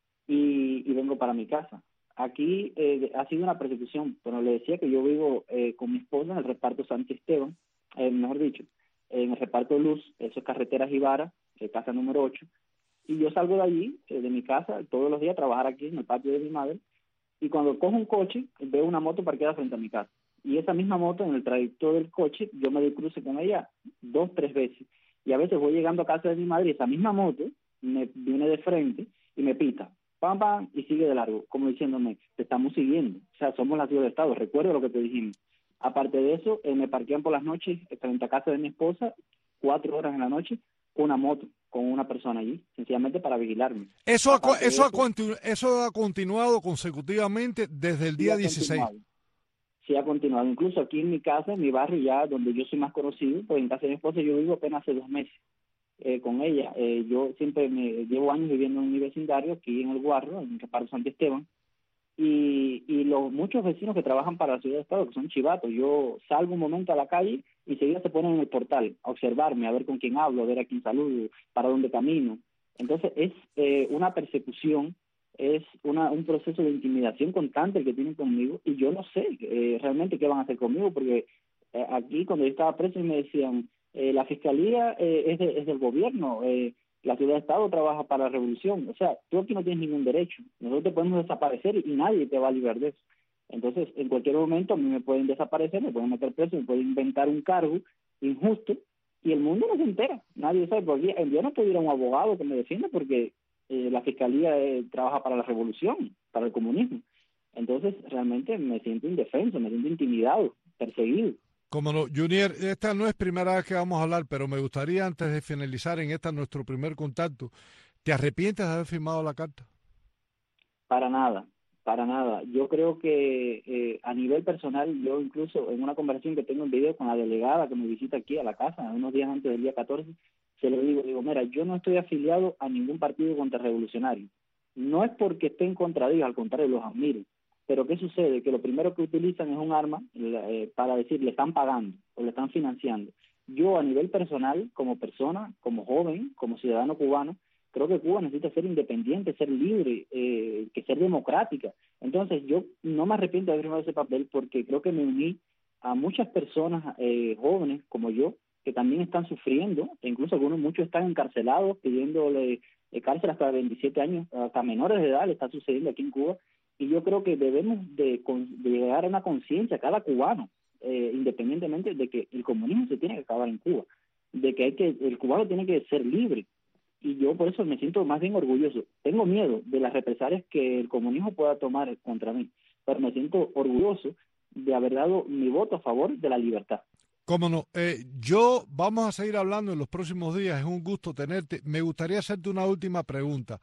Y, y vengo para mi casa. Aquí eh, ha sido una persecución. Bueno, le decía que yo vivo eh, con mi esposa en el reparto Santi Esteban, eh, mejor dicho, en el reparto Luz, eso es Carreteras Ibarra, eh, casa número ocho, y yo salgo de allí, eh, de mi casa, todos los días a trabajar aquí en el patio de mi madre, y cuando cojo un coche, veo una moto parqueada frente a mi casa, y esa misma moto, en el trayecto del coche, yo me doy cruce con ella dos, tres veces, y a veces voy llegando a casa de mi madre y esa misma moto me viene de frente y me pita, pam, pam, y sigue de largo, como diciéndome, te estamos siguiendo, o sea, somos la ciudad de Estado, recuerdo lo que te dijimos. Aparte de eso, eh, me parquean por las noches frente a casa de mi esposa, cuatro horas en la noche, una moto con una persona allí, sencillamente para vigilarme. Eso ha, eso, eso, ha continu, eso ha continuado consecutivamente desde el día sí dieciséis. Sí, ha continuado. Incluso aquí en mi casa, en mi barrio, ya donde yo soy más conocido, pues en casa de mi esposa yo vivo apenas hace dos meses. Eh, con ella. Eh, yo siempre me llevo años viviendo en mi vecindario, aquí en El Guarro, en el reparto Santi Esteban, y, y los muchos vecinos que trabajan para la ciudad de Estado, que son chivatos, yo salgo un momento a la calle y enseguida se ponen en el portal a observarme, a ver con quién hablo, a ver a quién saludo, para dónde camino. Entonces es eh, una persecución, es una, un proceso de intimidación constante el que tienen conmigo, y yo no sé eh, realmente qué van a hacer conmigo, porque eh, aquí cuando yo estaba preso me decían, Eh, la fiscalía eh, es, de, es del gobierno, eh, la ciudad de Estado trabaja para la revolución, o sea, tú aquí no tienes ningún derecho, nosotros te podemos desaparecer y nadie te va a liberar de eso. Entonces, en cualquier momento a mí me pueden desaparecer, me pueden meter preso, me pueden inventar un cargo injusto y el mundo no se entera, nadie sabe, porque yo no puedo ir a un abogado que me defienda porque eh, la fiscalía eh, trabaja para la revolución, para el comunismo. Entonces, realmente me siento indefenso, me siento intimidado, perseguido. Como no, Junior, esta no es primera vez que vamos a hablar, pero me gustaría antes de finalizar en esta nuestro primer contacto, ¿te arrepientes de haber firmado la carta? Para nada, para nada. Yo creo que eh, a nivel personal, yo incluso en una conversación que tengo en video con la delegada que me visita aquí a la casa, unos días antes del día catorce, se lo digo, digo, mira, yo no estoy afiliado a ningún partido contrarrevolucionario. No es porque esté en contra de ellos, al contrario, los admiro. Pero ¿qué sucede? Que lo primero que utilizan es un arma eh, para decir, le están pagando o le están financiando. Yo a nivel personal, como persona, como joven, como ciudadano cubano, creo que Cuba necesita ser independiente, ser libre, eh, que ser democrática. Entonces yo no me arrepiento de haber firmado ese papel porque creo que me uní a muchas personas eh, jóvenes como yo, que también están sufriendo, e incluso algunos, muchos están encarcelados, pidiéndole eh, cárcel hasta veintisiete años, hasta menores de edad le está sucediendo aquí en Cuba. Y yo creo que debemos de, de llegar a una conciencia, cada cubano, eh, independientemente de que el comunismo se tiene que acabar en Cuba, de que hay que el cubano tiene que ser libre. Y yo por eso me siento más bien orgulloso. Tengo miedo de las represalias que el comunismo pueda tomar contra mí, pero me siento orgulloso de haber dado mi voto a favor de la libertad. Cómo no. Eh, yo, vamos a seguir hablando en los próximos días, es un gusto tenerte. Me gustaría hacerte una última pregunta.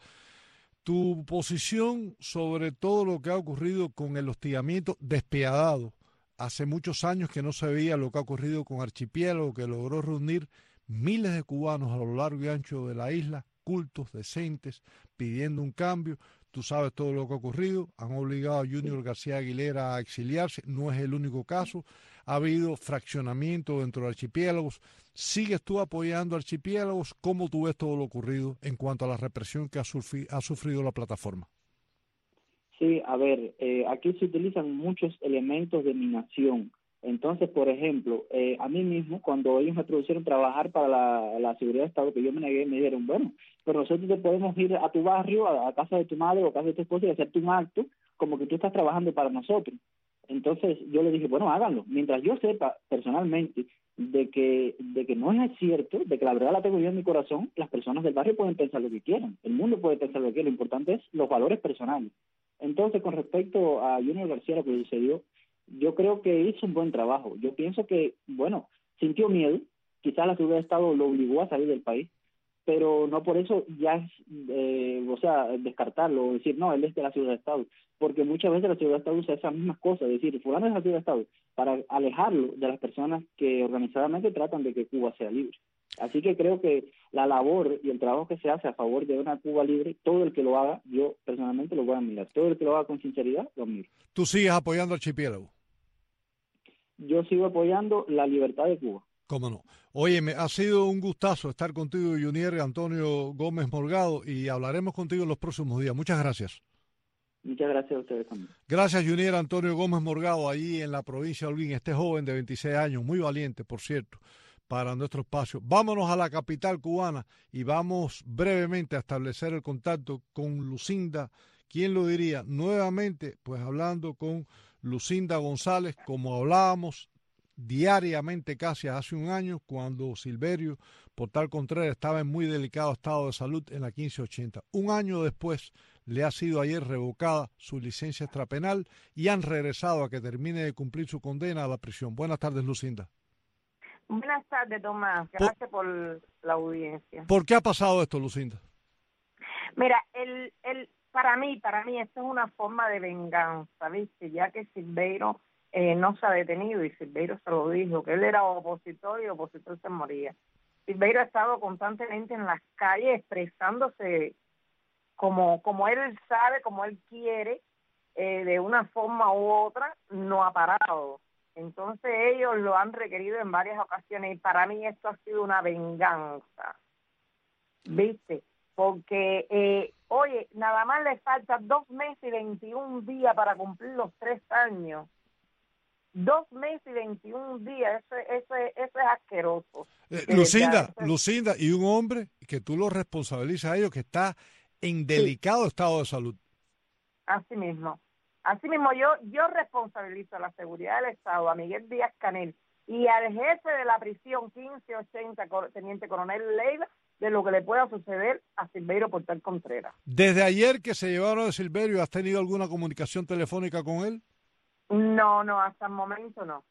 Tu posición sobre todo lo que ha ocurrido con el hostigamiento despiadado hace muchos años que no se veía lo que ha ocurrido con Archipiélago, que logró reunir miles de cubanos a lo largo y ancho de la isla, cultos, decentes, pidiendo un cambio. Tú sabes todo lo que ha ocurrido, han obligado a Junior García Aguilera a exiliarse, no es el único caso, ha habido fraccionamiento dentro de Archipiélagos. ¿Sigues tú apoyando Archipiélagos? ¿Cómo tú ves todo lo ocurrido en cuanto a la represión que ha, sufri ha sufrido la plataforma? Sí, a ver, eh, aquí se utilizan muchos elementos de mi nación. Entonces, por ejemplo, eh, a mí mismo, cuando ellos me propusieron trabajar para la, la seguridad de Estado, que yo me negué, me dijeron, bueno, pero nosotros te podemos ir a tu barrio, a, a casa de tu madre o a casa de tu esposa y hacerte un acto como que tú estás trabajando para nosotros. Entonces, yo le dije, bueno, háganlo. Mientras yo sepa personalmente de que de que no es cierto, de que la verdad la tengo yo en mi corazón, las personas del barrio pueden pensar lo que quieran, el mundo puede pensar lo que quiera, lo importante es los valores personales. Entonces, con respecto a Junior García, lo que sucedió, yo creo que hizo un buen trabajo. Yo pienso que, bueno, sintió miedo, quizás la seguridad de Estado lo obligó a salir del país, pero no por eso ya es, eh, o sea, descartarlo o decir, no, él es de la seguridad de Estado, porque muchas veces la seguridad de Estado usa esas mismas cosas, es decir, fulano es de la seguridad de Estado, para alejarlo de las personas que organizadamente tratan de que Cuba sea libre. Así que creo que la labor y el trabajo que se hace a favor de una Cuba libre, todo el que lo haga, yo personalmente lo voy a admirar. Todo el que lo haga con sinceridad, lo admiro. ¿Tú sigues apoyando Archipiélago? Yo sigo apoyando la libertad de Cuba. Cómo no. Oye, me ha sido un gustazo estar contigo, Junior Antonio Gómez Morgado, y hablaremos contigo en los próximos días. Muchas gracias. Muchas gracias a ustedes también. Gracias, Junior Antonio Gómez Morgado, allí en la provincia de Holguín. Este joven de veintiséis años, muy valiente, por cierto, para nuestro espacio. Vámonos a la capital cubana y vamos brevemente a establecer el contacto con Lucinda. ¿Quién lo diría? Nuevamente, pues hablando con Lucinda González, como hablábamos diariamente casi hace un año, cuando Silverio Portal Contreras estaba en muy delicado estado de salud en la quince ochenta. Un año después le ha sido ayer revocada su licencia extrapenal y han regresado a que termine de cumplir su condena a la prisión. Buenas tardes, Lucinda. Buenas tardes, Tomás. Gracias por, por la audiencia. ¿Por qué ha pasado esto, Lucinda? Mira, el, el, para mí, para mí esto es una forma de venganza, ¿viste? Ya que Silverio eh, no se ha detenido y Silverio se lo dijo, que él era opositor y opositor se moría. Silverio ha estado constantemente en las calles expresándose como, como él sabe, como él quiere, eh, de una forma u otra, no ha parado. Entonces ellos lo han requerido en varias ocasiones y para mí esto ha sido una venganza, ¿viste? Porque, eh, oye, nada más le faltan dos meses y veintiún días para cumplir los tres años. Dos meses y veintiún días, eso, eso, eso es asqueroso. Eh, Lucinda, verdad, Lucinda, y un hombre que tú lo responsabilizas a ellos que está en delicado sí. estado de salud. Así mismo. Así mismo, yo yo responsabilizo a la seguridad del Estado, a Miguel Díaz Canel y al jefe de la prisión quince ochenta, teniente coronel Leiva, de lo que le pueda suceder a Silverio Portal Contreras. Desde ayer que se llevaron a Silverio, ¿has tenido alguna comunicación telefónica con él? No, no, hasta el momento no.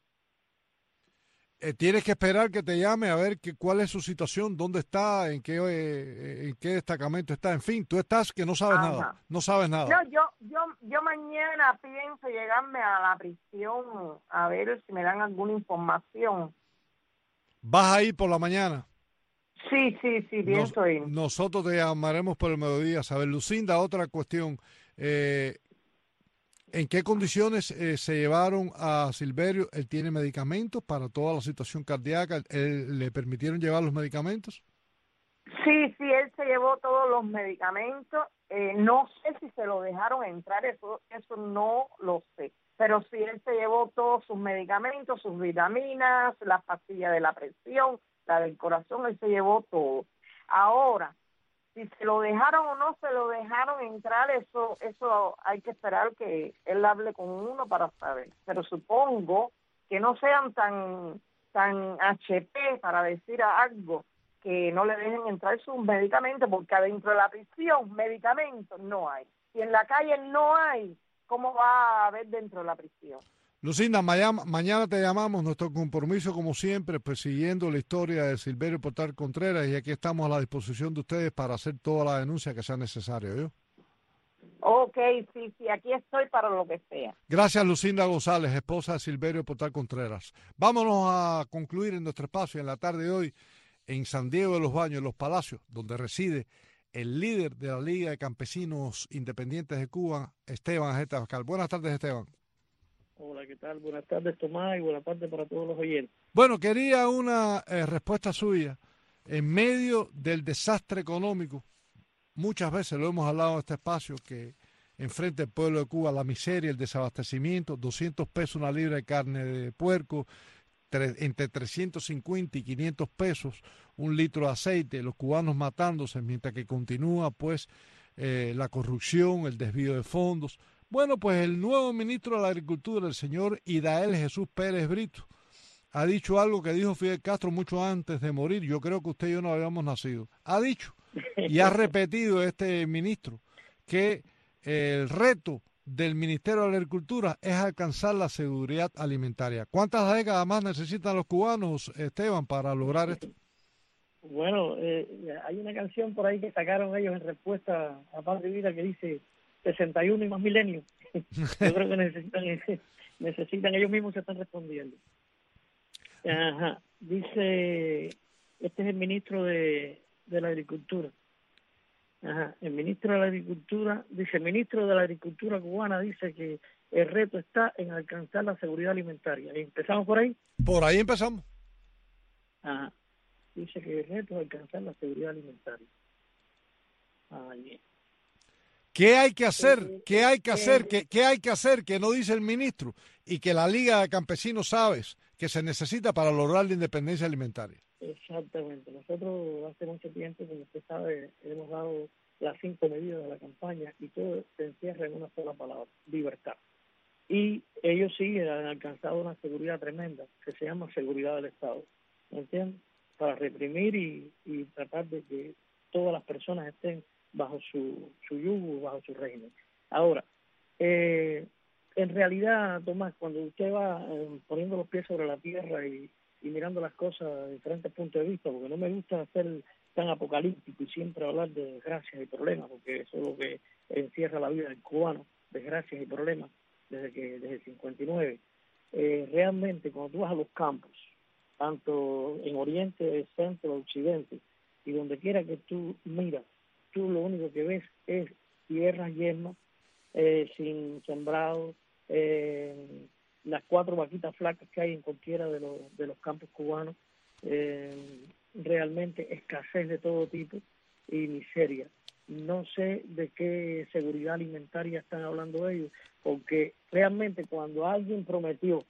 Eh, tienes que esperar que te llame a ver que, cuál es su situación, dónde está, en qué eh, en qué destacamento está, en fin, tú estás que no sabes Ajá. nada, no sabes nada. No, yo yo yo mañana pienso llegarme a la prisión a ver si me dan alguna información. ¿Vas a ir por la mañana? Sí, sí, sí, pienso ir. Nosotros te llamaremos por el mediodía. A ver, Lucinda, otra cuestión. Eh, ¿En qué condiciones eh, se llevaron a Silverio? ¿Él tiene medicamentos para toda la situación cardíaca? ¿Él, ¿Le permitieron llevar los medicamentos? Sí, sí, él se llevó todos los medicamentos. Eh, no sé si se lo dejaron entrar, eso, eso no lo sé. Pero sí, él se llevó todos sus medicamentos, sus vitaminas, las pastillas de la presión, la del corazón, él se llevó todo. Ahora, si se lo dejaron o no se lo dejaron entrar, eso eso hay que esperar que él hable con uno para saber. Pero supongo que no sean tan tan H P para decir algo que no le dejen entrar sus medicamentos, porque adentro de la prisión medicamentos no hay. Si en la calle no hay, ¿cómo va a haber dentro de la prisión? Lucinda, mañana, mañana te llamamos, nuestro compromiso como siempre, pues siguiendo la historia de Silverio Portal Contreras, y aquí estamos a la disposición de ustedes para hacer toda la denuncia que sea necesaria, ¿yo? Ok, sí, sí, aquí estoy para lo que sea. Gracias, Lucinda González, esposa de Silverio Portal Contreras. Vámonos a concluir en nuestro espacio en la tarde de hoy en San Diego de los Baños, en Los Palacios, donde reside el líder de la Liga de Campesinos Independientes de Cuba, Esteban Ajeta Abascal. Buenas tardes, Esteban. Hola, ¿qué tal? Buenas tardes, Tomás, y buenas tardes para todos los oyentes. Bueno, quería una eh, respuesta suya en medio del desastre económico. Muchas veces lo hemos hablado en este espacio, que enfrenta el pueblo de Cuba la miseria, el desabastecimiento, doscientos pesos una libra de carne de puerco, tre- entre trescientos cincuenta y quinientos pesos un litro de aceite, los cubanos matándose mientras que continúa pues eh, la corrupción, el desvío de fondos. Bueno, pues el nuevo ministro de la Agricultura, el señor Idael Jesús Pérez Brito, ha dicho algo que dijo Fidel Castro mucho antes de morir. Yo creo que usted y yo no habíamos nacido. Ha dicho y ha repetido este ministro que el reto del Ministerio de la Agricultura es alcanzar la seguridad alimentaria. ¿Cuántas décadas más necesitan los cubanos, Esteban, para lograr esto? Bueno, eh, hay una canción por ahí que sacaron ellos en respuesta a Padre Vida que dice sesenta y uno y más milenios. Yo creo que necesitan, necesitan, ellos mismos se están respondiendo. Ajá. Dice, este es el ministro de, de la Agricultura. Ajá. El ministro de la Agricultura, dice, el ministro de la Agricultura cubana dice que el reto está en alcanzar la seguridad alimentaria. ¿Y empezamos por ahí? Por ahí empezamos. Ajá. Dice que el reto es alcanzar la seguridad alimentaria. Ah, bien. ¿Qué hay que hacer? ¿Qué hay que hacer? ¿Qué, qué hay que hacer que no dice el ministro? Y que la Liga de Campesinos sabe que se necesita para lograr la independencia alimentaria. Exactamente. Nosotros hace mucho tiempo, como usted sabe, hemos dado las cinco medidas de la campaña y todo se encierra en una sola palabra, libertad. Y ellos sí han alcanzado una seguridad tremenda, que se llama seguridad del Estado, ¿me entiendes? Para reprimir y, y tratar de que todas las personas estén bajo su, su yugo, bajo su régimen. Ahora, eh, en realidad, Tomás, cuando usted va eh, poniendo los pies sobre la tierra y, y mirando las cosas de diferentes puntos de vista, porque no me gusta ser tan apocalíptico y siempre hablar de desgracias y problemas, porque eso es lo que encierra la vida del cubano, desgracias y problemas, desde que desde el cincuenta y nueve. Eh, realmente, cuando tú vas a los campos, tanto en Oriente, Centro, Occidente, y donde quiera que tú miras, tú lo único que ves es tierras yermas, eh, sin sembrado, eh, las cuatro vaquitas flacas que hay en cualquiera de los, de los campos cubanos, eh, realmente escasez de todo tipo y miseria. No sé de qué seguridad alimentaria están hablando ellos, porque realmente cuando alguien prometió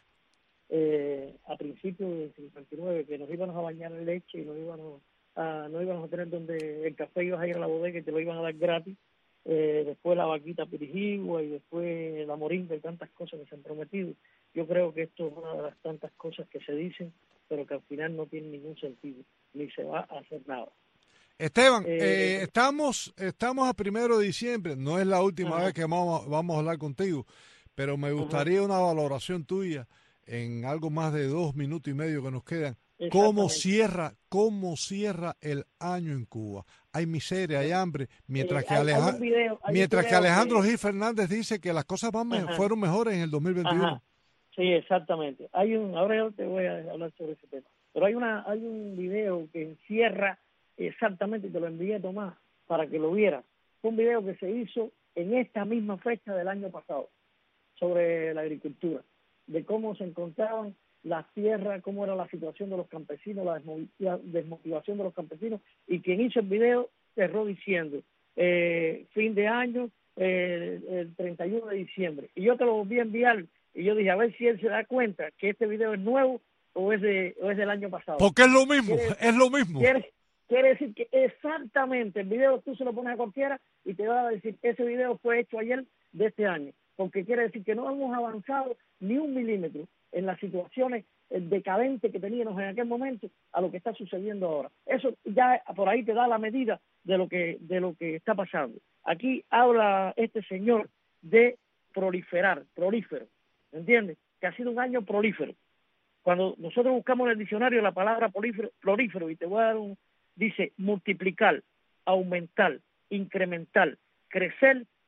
eh, a principios del cincuenta y nueve que nos íbamos a bañar en leche y nos íbamos a, no íbamos a tener donde el café, ibas a ir a la bodega y te lo iban a dar gratis, eh, después la vaquita pirijigua y después la moringa y tantas cosas que se han prometido. Yo creo que esto es una de las tantas cosas que se dicen, pero que al final no tiene ningún sentido, ni se va a hacer nada. Esteban, Eh, eh, estamos estamos a primero de diciembre, no es la última ajá. vez que vamos, vamos a hablar contigo, pero me gustaría Ajá. una valoración tuya en algo más de dos minutos y medio que nos quedan. ¿Cómo cierra, cómo cierra el año en Cuba? Hay miseria, hay hambre, mientras Eh, que, hay- Aleja- hay un video- hay un mientras que video Alejandro que- Gil Fernández dice que las cosas van me- Ajá. fueron mejores en el dos mil veintiuno. Ajá. Sí, exactamente. Hay un, ahora yo te voy a hablar sobre ese tema. Pero hay una, hay un video que encierra exactamente, te lo envié, Tomás, para que lo vieras. Fue un video que se hizo en esta misma fecha del año pasado sobre la agricultura, de cómo se encontraban las tierras, cómo era la situación de los campesinos, la desmotiva- desmotivación de los campesinos, y quien hizo el video cerró diciendo eh, fin de año, eh, el treinta y uno de diciembre. Y yo te lo volví a enviar y yo dije, a ver si él se da cuenta que este video es nuevo o es, de, o es del año pasado. Porque es lo mismo, Quiere- es lo mismo. Quiere, quiere decir que exactamente el video tú se lo pones a cualquiera y te va a decir, ese video fue hecho ayer de este año, porque quiere decir que no hemos avanzado ni un milímetro en las situaciones eh, decadentes que teníamos en aquel momento a lo que está sucediendo ahora. Eso ya por ahí te da la medida de lo que de lo que está pasando. Aquí habla este señor de proliferar, prolífero, ¿entiendes? Que ha sido un año prolífero. Cuando nosotros buscamos en el diccionario la palabra prolífero, prolífero y te voy a dar un, dice multiplicar, aumentar, incrementar, crecer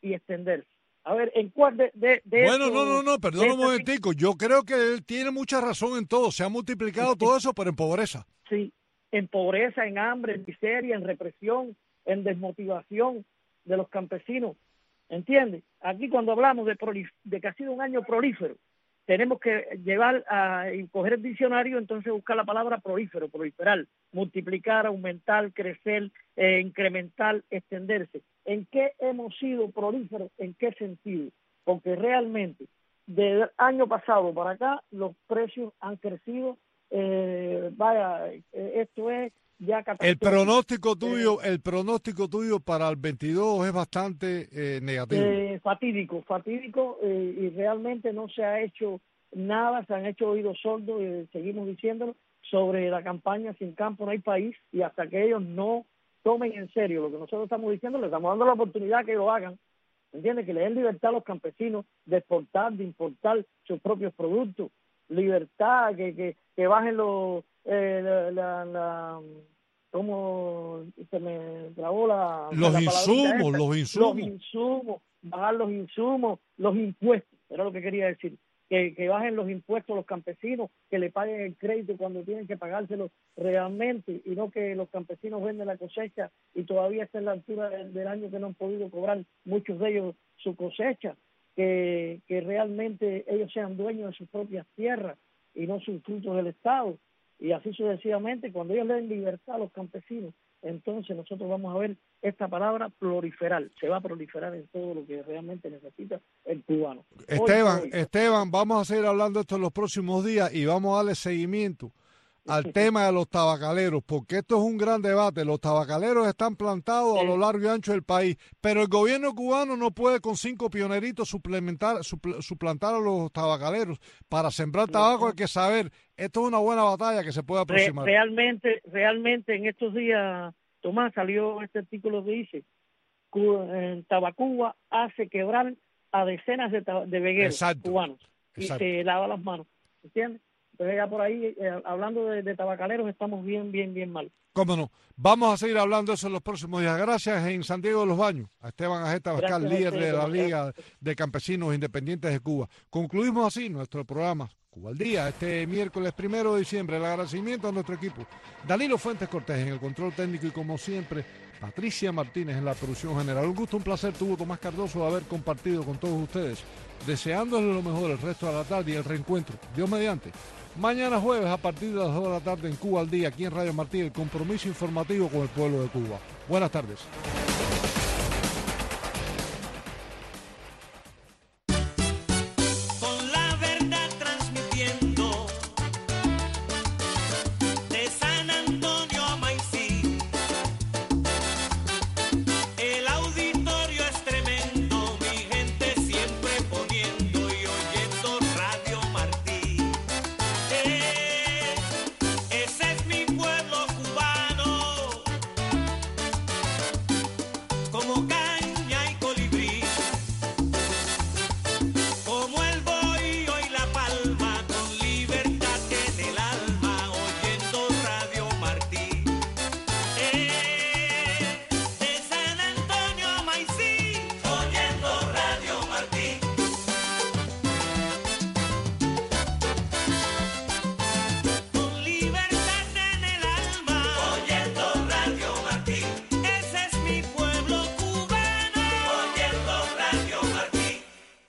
y extenderse. A ver, ¿en cuál de, de, de Bueno, esto, no, no, no, perdón un este, momentico. Yo creo que él tiene mucha razón en todo. Se ha multiplicado todo eso, pero en pobreza. Sí, en pobreza, en hambre, en miseria, en represión, en desmotivación de los campesinos. ¿Entiendes? Aquí cuando hablamos de, prolif- de que ha sido un año prolífero, tenemos que llevar a y coger el diccionario, entonces buscar la palabra prolífero, proliferar, multiplicar, aumentar, crecer, eh, incrementar, extenderse. ¿En qué hemos sido prolíferos? ¿En qué sentido? Porque realmente, del año pasado para acá, los precios han crecido. Eh, vaya, eh, esto es ya catastrófico. El pronóstico tuyo, el pronóstico tuyo para el veintidós es bastante eh, negativo. Eh, fatídico, fatídico, eh, y realmente no se ha hecho nada, se han hecho oídos sordos, eh, seguimos diciéndolo, sobre la campaña Sin Campo No Hay País, y hasta que ellos no tomen en serio lo que nosotros estamos diciendo, les estamos dando la oportunidad que lo hagan, ¿entiendes? Que le den libertad a los campesinos de exportar, de importar sus propios productos, libertad, que, que, que bajen los, eh, la, la, la como se me trabó la... Los la insumos, esta. los insumos. Los insumos, bajar los insumos, los impuestos, era lo que quería decir. Que, que bajen los impuestos a los campesinos, que le paguen el crédito cuando tienen que pagárselo realmente, y no que los campesinos venden la cosecha y todavía está en la altura del, del año que no han podido cobrar muchos de ellos su cosecha, que, que realmente ellos sean dueños de sus propias tierras y no sus frutos del Estado, y así sucesivamente. Cuando ellos le den libertad a los campesinos, entonces nosotros vamos a ver esta palabra proliferar, se va a proliferar en todo lo que realmente necesita el cubano. Esteban, hoy, hoy. Esteban, vamos a seguir hablando de esto en los próximos días y vamos a darle seguimiento al tema de los tabacaleros, porque esto es un gran debate. Los tabacaleros están plantados a lo largo y ancho del país, pero el gobierno cubano no puede con cinco pioneritos suplementar, supl- suplantar a los tabacaleros. Para sembrar tabaco hay que saber, esto es una buena batalla que se puede aproximar. Re- realmente, realmente en estos días, Tomás, salió este artículo que dice, Cu- en Tabacuba hace quebrar a decenas de, ta- de vegueros Exacto. cubanos y Exacto. se lava las manos, ¿entiendes? Entonces ya por ahí, eh, hablando de, de tabacaleros, estamos bien, bien, bien mal. Cómo no. Vamos a seguir hablando de eso en los próximos días. Gracias en San Diego de los Baños a Esteban Ajeta Bascal, Gracias a líder de ustedes, la gracias. Liga de Campesinos Independientes de Cuba. Concluimos así nuestro programa Cuba al Día, este miércoles primero de diciembre. El agradecimiento a nuestro equipo. Danilo Fuentes Cortés en el control técnico y, como siempre, Patricia Martínez en la producción general. Un gusto, un placer tuvo Tomás Cardoso de haber compartido con todos ustedes. Deseándoles lo mejor el resto de la tarde y el reencuentro, Dios mediante, mañana jueves a partir de las dos de la tarde en Cuba al Día, aquí en Radio Martí, el compromiso informativo con el pueblo de Cuba. Buenas tardes. Con la verdad transmitiendo de San Antonio a Maicí, el auditorio es tremendo, mi gente siempre poniendo y oyendo Radio Martí. Eh, ese es mi pueblo cubano, como caña y colibrí, como el bohío y la palma, con libertad en el alma, oyendo Radio Martí. Eh, de San Antonio a Maicí, oyendo Radio Martí. Con libertad en el alma, oyendo Radio Martí. Ese es mi pueblo cubano, oyendo Radio Martí.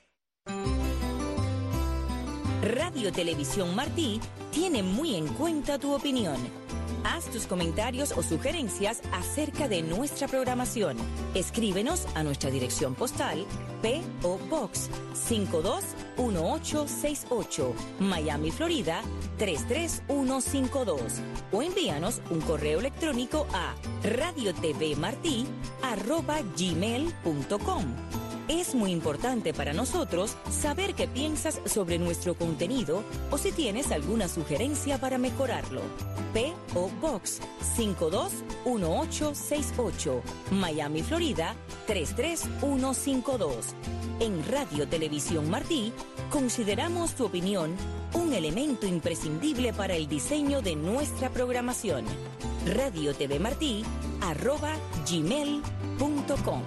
Radio Televisión Martí tiene muy en cuenta tu opinión. Haz tus comentarios o sugerencias acerca de nuestra programación. Escríbenos a nuestra dirección postal P O Box cinco dos uno ocho seis ocho, Miami, Florida tres tres uno cinco dos, o envíanos un correo electrónico a radiotvmartí arroba gmail punto com. Es muy importante para nosotros saber qué piensas sobre nuestro contenido o si tienes alguna sugerencia para mejorarlo. P O Box cinco dos uno ocho seis ocho, Miami, Florida tres tres uno cinco dos. En Radio Televisión Martí consideramos tu opinión un elemento imprescindible para el diseño de nuestra programación. radiotvmartí arroba gmail punto com.